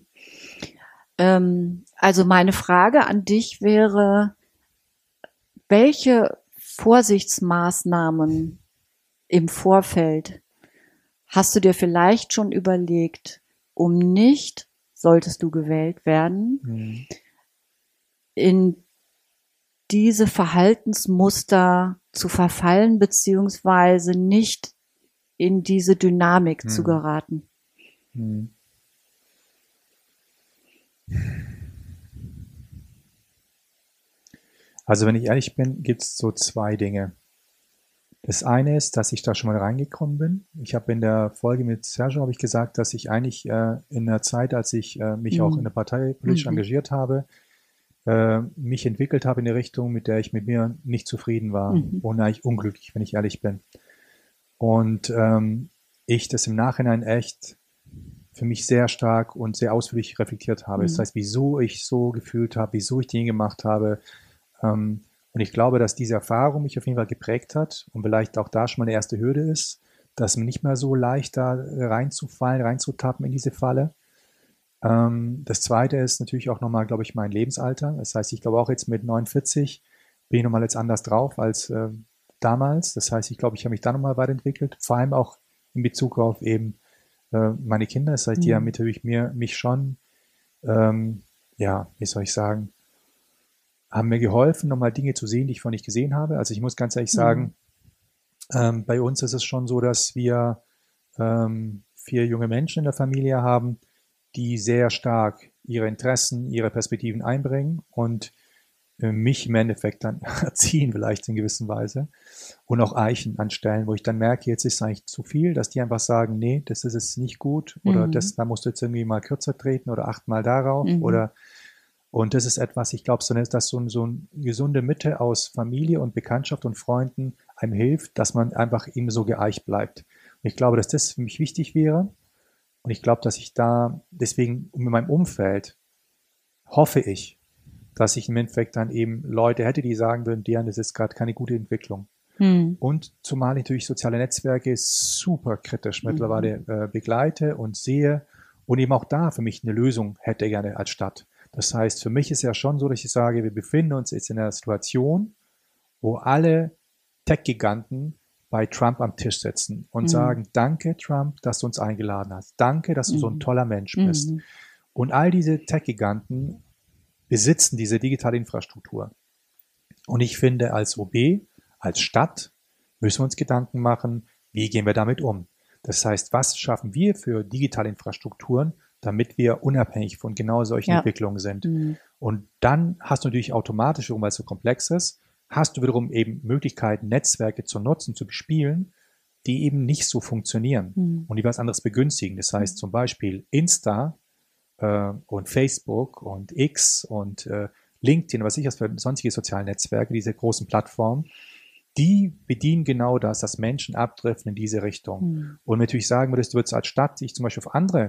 Also meine Frage an dich wäre, welche Vorsichtsmaßnahmen im Vorfeld hast du dir vielleicht schon überlegt, um nicht, solltest du gewählt werden, in diese Verhaltensmuster zu verfallen, beziehungsweise nicht in diese Dynamik zu geraten? Also wenn ich ehrlich bin, gibt es so 2 Dinge. Das eine ist, dass ich da schon mal reingekommen bin. Ich habe in der Folge mit Sergio habe ich gesagt, dass ich eigentlich in der Zeit, als ich mich auch in der Partei politisch engagiert habe, mich entwickelt habe in eine Richtung, mit der ich mit mir nicht zufrieden war und eigentlich unglücklich, wenn ich ehrlich bin. Und ich das im Nachhinein echt für mich sehr stark und sehr ausführlich reflektiert habe. Das heißt, wieso ich so gefühlt habe, wieso ich Dinge gemacht habe. Und ich glaube, dass diese Erfahrung mich auf jeden Fall geprägt hat und vielleicht auch da schon mal eine erste Hürde ist, dass man nicht mehr so leicht da reinzufallen, reinzutappen in diese Falle. Das zweite ist natürlich auch nochmal, glaube ich, mein Lebensalter. Das heißt, ich glaube auch jetzt mit 49 bin ich nochmal jetzt anders drauf als damals. Das heißt, ich glaube, ich habe mich da nochmal weiterentwickelt, vor allem auch in Bezug auf eben meine Kinder. Das heißt, die haben natürlich mich schon, wie soll ich sagen, haben mir geholfen, nochmal Dinge zu sehen, die ich vorher nicht gesehen habe. Also ich muss ganz ehrlich sagen, bei uns ist es schon so, dass wir 4 junge Menschen in der Familie haben, die sehr stark ihre Interessen, ihre Perspektiven einbringen und mich im Endeffekt dann erziehen vielleicht in gewisser Weise und auch Eichen anstellen, wo ich dann merke, jetzt ist es eigentlich zu viel, dass die einfach sagen, nee, das ist jetzt nicht gut oder da musst du jetzt irgendwie mal kürzer treten oder 8-mal darauf oder und das ist etwas, ich glaube, dass so eine gesunde Mitte aus Familie und Bekanntschaft und Freunden einem hilft, dass man einfach ihm so geeicht bleibt. Und ich glaube, dass das für mich wichtig wäre. Und ich glaube, dass ich da deswegen in meinem Umfeld hoffe ich, dass ich im Endeffekt dann eben Leute hätte, die sagen würden, Dian, das ist gerade keine gute Entwicklung. Und zumal ich natürlich soziale Netzwerke super kritisch mittlerweile begleite und sehe und eben auch da für mich eine Lösung hätte gerne als Stadt. Das heißt, für mich ist ja schon so, dass ich sage, wir befinden uns jetzt in einer Situation, wo alle Tech-Giganten bei Trump am Tisch sitzen und sagen, danke Trump, dass du uns eingeladen hast. Danke, dass du so ein toller Mensch bist. Und all diese Tech-Giganten besitzen diese digitale Infrastruktur. Und ich finde, als OB, als Stadt, müssen wir uns Gedanken machen, wie gehen wir damit um? Das heißt, was schaffen wir für digitale Infrastrukturen, damit wir unabhängig von genau solchen Entwicklungen sind. Und dann hast du natürlich automatisch, weil es so komplex ist, hast du wiederum eben Möglichkeiten, Netzwerke zu nutzen, zu bespielen, die eben nicht so funktionieren und die was anderes begünstigen. Das heißt zum Beispiel Insta und Facebook und X und LinkedIn, was ich als für sonstige soziale Netzwerke, diese großen Plattformen, die bedienen genau das, dass Menschen abdriften in diese Richtung. Und natürlich sagen würdest, du würdest als Stadt sich zum Beispiel auf andere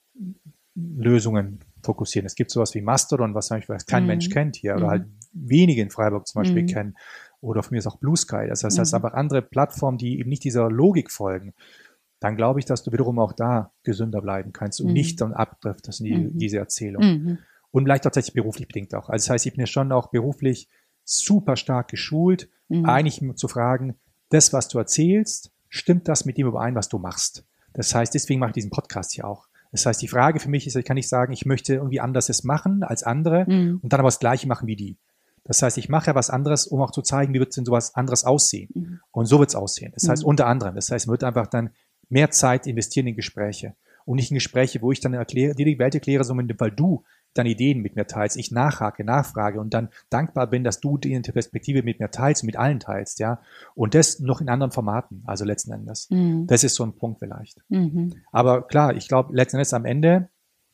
Lösungen fokussieren. Es gibt sowas wie Mastodon, was kein Mensch kennt hier oder halt wenige in Freiburg zum Beispiel kennen oder von mir ist auch Blue Sky. Das heißt, einfach andere Plattformen, die eben nicht dieser Logik folgen. Dann glaube ich, dass du wiederum auch da gesünder bleiben kannst und nicht dann abdriftest in diese Erzählung. Und vielleicht tatsächlich beruflich bedingt auch. Also das heißt, ich bin ja schon auch beruflich super stark geschult, eigentlich zu fragen, das, was du erzählst, stimmt das mit dem überein, was du machst? Das heißt, deswegen mache ich diesen Podcast hier auch. Das heißt, die Frage für mich ist, ich kann nicht sagen, ich möchte irgendwie anders es machen als andere und dann aber das Gleiche machen wie die. Das heißt, ich mache ja was anderes, um auch zu zeigen, wie wird es denn sowas anderes aussehen. Und so wird es aussehen. Das heißt, unter anderem, das heißt, man wird einfach dann mehr Zeit investieren in Gespräche und nicht in Gespräche, wo ich dann dir die Welt erkläre, sondern weil du deine Ideen mit mir teilst, ich nachhake, nachfrage und dann dankbar bin, dass du die Perspektive mit mir teilst und mit allen teilst, ja. Und das noch in anderen Formaten, also letzten Endes. Das ist so ein Punkt vielleicht. Aber klar, ich glaube, letzten Endes am Ende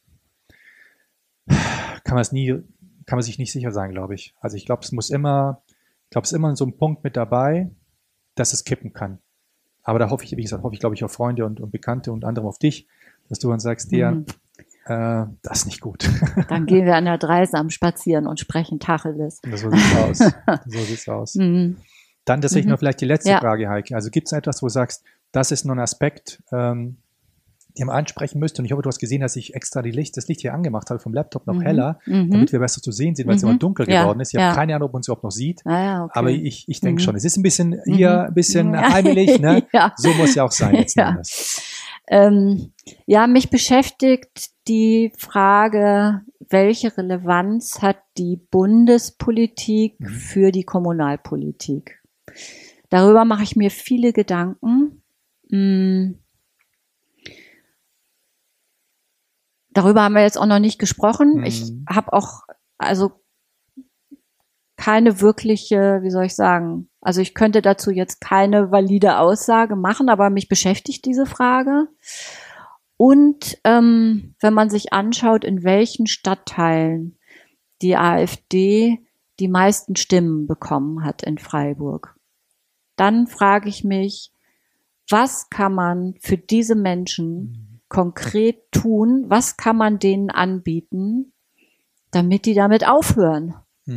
kann man sich nicht sicher sein, glaube ich. Also ich glaube, es ist immer so ein Punkt mit dabei, dass es kippen kann. Aber da hoffe ich, glaube ich, auf Freunde und Bekannte und andere auf dich, dass du dann sagst, das ist nicht gut. Dann gehen wir an der Dreisam spazieren und sprechen Tacheles. So sieht's aus. Dann tatsächlich noch vielleicht die letzte Frage, Heike. Also gibt es etwas, wo du sagst, das ist noch ein Aspekt, den man ansprechen müsste. Und ich hoffe, du hast gesehen, dass ich extra das Licht hier angemacht habe vom Laptop noch heller, damit wir besser zu sehen sind, weil es immer dunkel geworden ist. Ich habe keine Ahnung, ob man es überhaupt noch sieht. Okay. Aber ich denke schon, es ist ein bisschen heimelig. Ne? So muss ja auch sein letzten Endes. Mich beschäftigt die Frage, welche Relevanz hat die Bundespolitik für die Kommunalpolitik? Darüber mache ich mir viele Gedanken. Darüber haben wir jetzt auch noch nicht gesprochen. Ich habe auch keine wirkliche, wie soll ich sagen, also ich könnte dazu jetzt keine valide Aussage machen, aber mich beschäftigt diese Frage. Und wenn man sich anschaut, in welchen Stadtteilen die AfD die meisten Stimmen bekommen hat in Freiburg, dann frage ich mich, was kann man für diese Menschen konkret tun? Was kann man denen anbieten, damit die damit aufhören?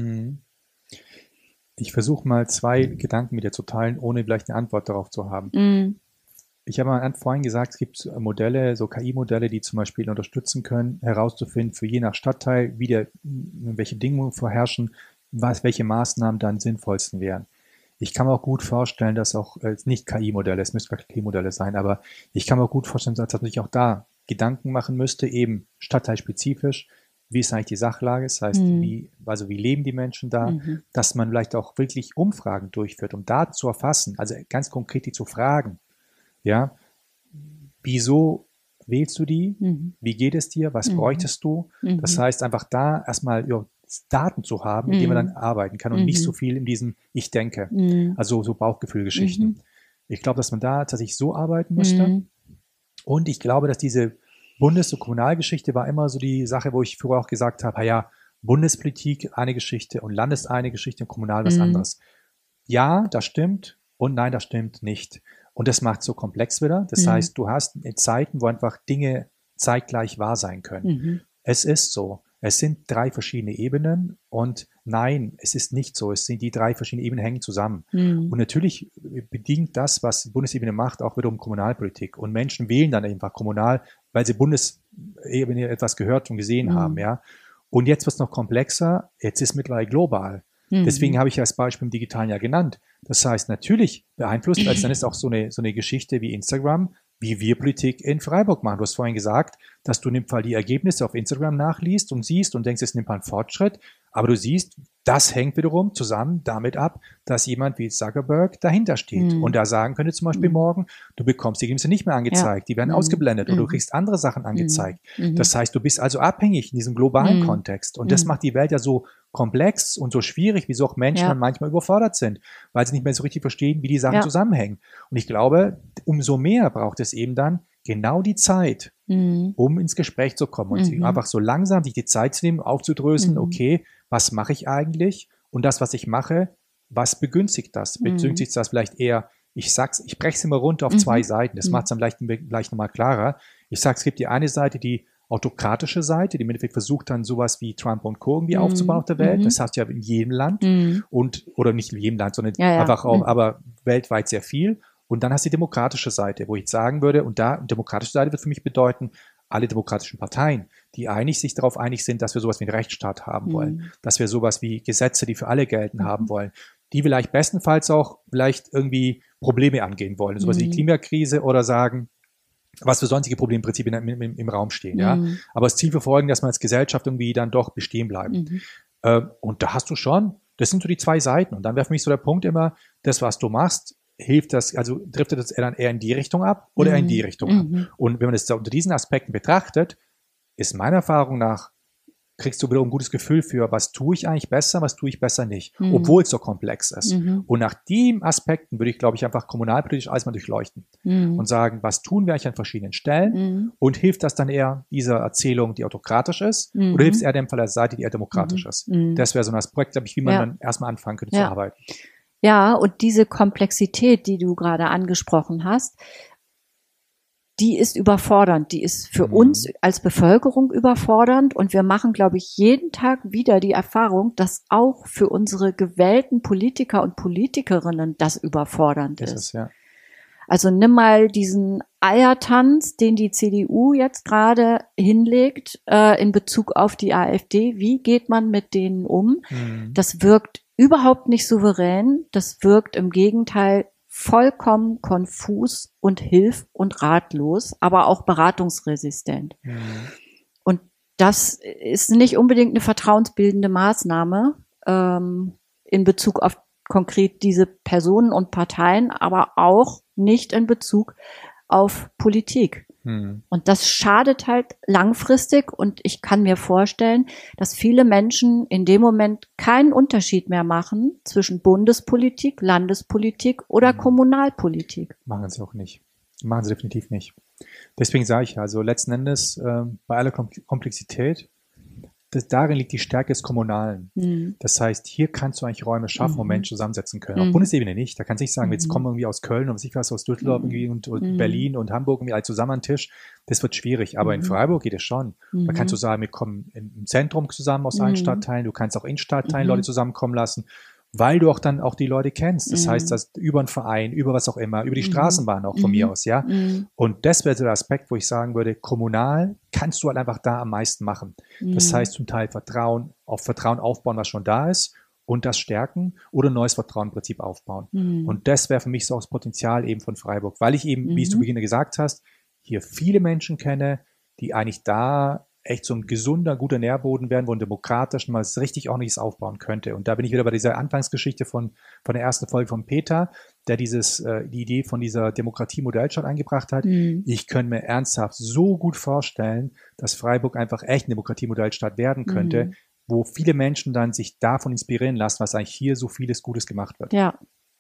Ich versuche mal 2 Gedanken mit dir zu teilen, ohne vielleicht eine Antwort darauf zu haben. Ich habe mal vorhin gesagt, es gibt Modelle, so KI-Modelle, die zum Beispiel unterstützen können, herauszufinden, für je nach Stadtteil, welche Bedingungen vorherrschen, welche Maßnahmen dann sinnvollsten wären. Ich kann mir auch gut vorstellen, dass auch nicht KI-Modelle, es müssten KI-Modelle sein, aber ich kann mir auch gut vorstellen, dass man sich auch da Gedanken machen müsste, eben stadtteilspezifisch, wie ist eigentlich die Sachlage, das heißt, wie leben die Menschen da, dass man vielleicht auch wirklich Umfragen durchführt, um Daten zu erfassen, also ganz konkret die zu fragen, ja, wieso wählst du die, wie geht es dir, was bräuchtest du, das heißt einfach da erstmal Daten zu haben, mit denen man dann arbeiten kann und nicht so viel in diesem Ich denke, also so Bauchgefühlgeschichten. Ich glaube, dass man da tatsächlich so arbeiten müsste und ich glaube, dass diese Bundes- und Kommunalgeschichte war immer so die Sache, wo ich früher auch gesagt habe, Bundespolitik eine Geschichte und Landes eine Geschichte und Kommunal was anderes. Ja, das stimmt und nein, das stimmt nicht. Und das macht es so komplex wieder. Das heißt, du hast Zeiten, wo einfach Dinge zeitgleich wahr sein können. Es ist so. Es sind 3 verschiedene Ebenen und nein, es ist nicht so. Es sind die 3 verschiedenen Ebenen hängen zusammen. Und natürlich bedingt das, was die Bundesebene macht, auch wiederum Kommunalpolitik. Und Menschen wählen dann einfach kommunal, weil sie Bundesebene etwas gehört und gesehen haben. Ja. Und jetzt wird es noch komplexer. Jetzt ist es mittlerweile global. Deswegen habe ich als Beispiel im Digitalen ja genannt. Das heißt, natürlich beeinflusst, also dann ist auch so eine Geschichte wie Instagram, wie wir Politik in Freiburg machen. Du hast vorhin gesagt, dass du in dem Fall die Ergebnisse auf Instagram nachliest und siehst und denkst, es nimmt ein Fortschritt. Aber du siehst, das hängt wiederum zusammen damit ab, dass jemand wie Zuckerberg dahinter steht und da sagen könnte zum Beispiel morgen, du bekommst die Ergebnisse nicht mehr angezeigt, die werden ausgeblendet oder du kriegst andere Sachen angezeigt. Das heißt, du bist also abhängig in diesem globalen Kontext und das macht die Welt ja so komplex und so schwierig, wieso auch Menschen dann manchmal überfordert sind, weil sie nicht mehr so richtig verstehen, wie die Sachen zusammenhängen. Und ich glaube, umso mehr braucht es eben dann genau die Zeit, um ins Gespräch zu kommen und einfach so langsam sich die Zeit zu nehmen, aufzudröseln, okay, was mache ich eigentlich? Und das, was ich mache, was begünstigt das? Begünstigt das vielleicht eher, ich breche es immer runter auf 2 Seiten, das macht es dann gleich nochmal klarer. Ich sage, es gibt die eine Seite, die autokratische Seite, die im Endeffekt versucht dann sowas wie Trump und Co. irgendwie aufzubauen auf der Welt. Das hast du ja in jedem Land oder nicht in jedem Land, sondern einfach auch, aber weltweit sehr viel. Und dann hast du die demokratische Seite, wo ich sagen würde, und demokratische Seite wird für mich bedeuten, alle demokratischen Parteien, die sich darauf einig sind, dass wir sowas wie einen Rechtsstaat haben wollen, dass wir sowas wie Gesetze, die für alle gelten, haben wollen, die vielleicht bestenfalls auch vielleicht irgendwie Probleme angehen wollen, sowas wie die Klimakrise oder sagen, was für sonstige Probleme im Prinzip im Raum stehen. Ja? Aber das Ziel verfolgen, dass man als Gesellschaft irgendwie dann doch bestehen bleiben. Und da hast du schon, das sind so die 2 Seiten. Und dann wäre für mich so der Punkt immer, das, was du machst, hilft das, also driftet das dann eher in die Richtung ab oder eher in die Richtung ab? Und wenn man das unter diesen Aspekten betrachtet, ist meiner Erfahrung nach, kriegst du wieder ein gutes Gefühl für, was tue ich eigentlich besser, was tue ich besser nicht, obwohl es so komplex ist. Und nach den Aspekten würde ich, glaube ich, einfach kommunalpolitisch alles mal durchleuchten und sagen, was tun wir eigentlich an verschiedenen Stellen und hilft das dann eher dieser Erzählung, die autokratisch ist, oder hilft es eher dem Fall der Seite, die eher demokratisch ist? Das wäre so ein Aspekt, glaube ich, wie man dann erstmal anfangen könnte zu arbeiten. Ja, und diese Komplexität, die du gerade angesprochen hast, die ist überfordernd, die ist für uns als Bevölkerung überfordernd und wir machen, glaube ich, jeden Tag wieder die Erfahrung, dass auch für unsere gewählten Politiker und Politikerinnen das überfordernd ist. Ja. Also nimm mal diesen Eiertanz, den die CDU jetzt gerade hinlegt in Bezug auf die AfD. Wie geht man mit denen um? Das wirkt überhaupt nicht souverän, das wirkt im Gegenteil vollkommen konfus und hilf- und ratlos, aber auch beratungsresistent. Und das ist nicht unbedingt eine vertrauensbildende Maßnahme in Bezug auf konkret diese Personen und Parteien, aber auch nicht in Bezug auf Politik. Und das schadet halt langfristig und ich kann mir vorstellen, dass viele Menschen in dem Moment keinen Unterschied mehr machen zwischen Bundespolitik, Landespolitik oder Kommunalpolitik. Machen sie auch nicht. Machen sie definitiv nicht. Deswegen sage ich also letzten Endes bei aller Komplexität, darin liegt die Stärke des Kommunalen. Das heißt, hier kannst du eigentlich Räume schaffen, wo Menschen zusammensetzen können. Auf Bundesebene nicht. Da kannst du nicht sagen, jetzt kommen irgendwie aus Köln und was aus Düsseldorf irgendwie und Berlin und Hamburg irgendwie alle zusammen an den Tisch. Das wird schwierig. Aber in Freiburg geht es schon. Da kannst du sagen, wir kommen im Zentrum zusammen aus allen Stadtteilen. Du kannst auch in Stadtteilen Leute zusammenkommen lassen, weil du auch dann auch die Leute kennst. Das heißt, dass über einen Verein, über was auch immer, über die Straßenbahn auch von mir aus, ja. Und das wäre so der Aspekt, wo ich sagen würde, kommunal kannst du halt einfach da am meisten machen. Das heißt, zum Teil Vertrauen aufbauen, was schon da ist und das stärken oder neues Vertrauen im Prinzip aufbauen. Und das wäre für mich so auch das Potenzial eben von Freiburg, weil ich eben, wie es zu Beginn gesagt hast, hier viele Menschen kenne, die eigentlich da echt so ein gesunder, guter Nährboden werden, wo ein demokratisch mal richtig ordentliches aufbauen könnte. Und da bin ich wieder bei dieser Anfangsgeschichte von der ersten Folge von Peter, der die Idee von dieser Demokratie-Modellstadt eingebracht hat. Ich könnte mir ernsthaft so gut vorstellen, dass Freiburg einfach echt eine Demokratie-Modellstadt werden könnte, wo viele Menschen dann sich davon inspirieren lassen, was eigentlich hier so vieles Gutes gemacht wird. Ja.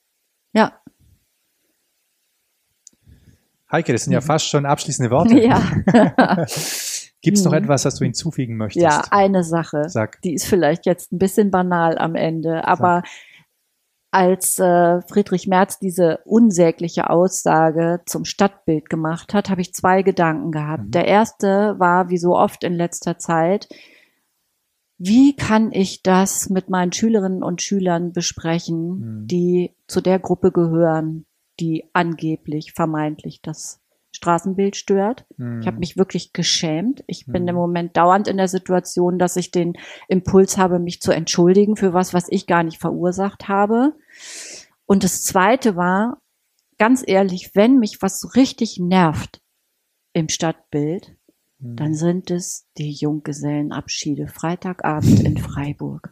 Heike, das sind ja fast schon abschließende Worte. Ja. Gibt es noch etwas, das du hinzufügen möchtest? Ja, eine Sache. Sag. Die ist vielleicht jetzt ein bisschen banal am Ende, aber als Friedrich Merz diese unsägliche Aussage zum Stadtbild gemacht hat, habe ich zwei Gedanken gehabt. Der erste war, wie so oft in letzter Zeit, wie kann ich das mit meinen Schülerinnen und Schülern besprechen, die zu der Gruppe gehören, die angeblich, vermeintlich das Straßenbild stört. Ich habe mich wirklich geschämt. Ich bin im Moment dauernd in der Situation, dass ich den Impuls habe, mich zu entschuldigen für was ich gar nicht verursacht habe. Und das Zweite war, ganz ehrlich, wenn mich was so richtig nervt im Stadtbild, dann sind es die Junggesellenabschiede Freitagabend in Freiburg.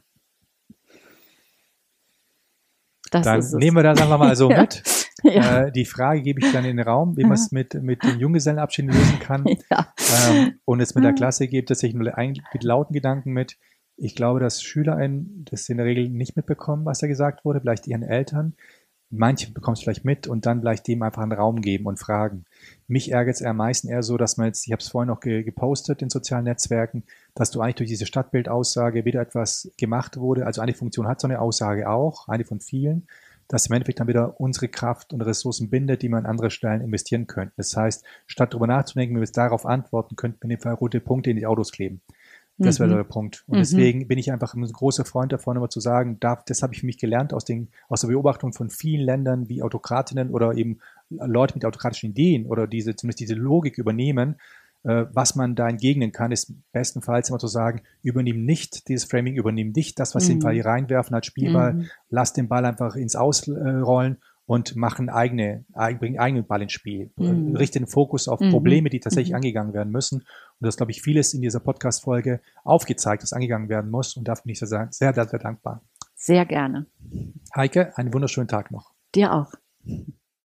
Dann nehmen wir das einfach mal so mit. Ja. Die Frage gebe ich dann in den Raum, wie man es mit den Junggesellenabschieden lösen kann. Ja. Und es mit der Klasse gibt es sich nur mit lauten Gedanken mit. Ich glaube, dass SchülerInnen das in der Regel nicht mitbekommen, was da gesagt wurde, vielleicht ihren Eltern. Manche bekommen es vielleicht mit und dann vielleicht dem einfach einen Raum geben und fragen. Mich ärgert es am meisten eher so, dass man jetzt, ich habe es vorhin noch gepostet in sozialen Netzwerken, dass du eigentlich durch diese Stadtbildaussage wieder etwas gemacht wurde. Also eine Funktion hat so eine Aussage auch, eine von vielen, dass im Endeffekt dann wieder unsere Kraft und Ressourcen bindet, die wir an andere Stellen investieren könnten. Das heißt, statt darüber nachzudenken, wie wir es darauf antworten, könnten wir in dem Fall rote Punkte in die Autos kleben. Das wäre der Punkt. Und deswegen bin ich einfach ein großer Freund davon, immer zu sagen, das habe ich für mich gelernt aus der Beobachtung von vielen Ländern wie Autokratinnen oder eben Leute mit autokratischen Ideen oder zumindest diese Logik übernehmen. Was man da entgegnen kann, ist bestenfalls immer zu sagen, übernimm nicht dieses Framing, übernimm nicht das, was sie im Fall hier reinwerfen als Spielball, lass den Ball einfach ins Ausrollen und bringen eigenen Ball ins Spiel. Richte den Fokus auf Probleme, die tatsächlich angegangen werden müssen. Und das, glaube ich, vieles in dieser Podcast-Folge aufgezeigt, das angegangen werden muss. Und dafür bin ich sehr, sehr, sehr dankbar. Sehr gerne. Heike, einen wunderschönen Tag noch. Dir auch.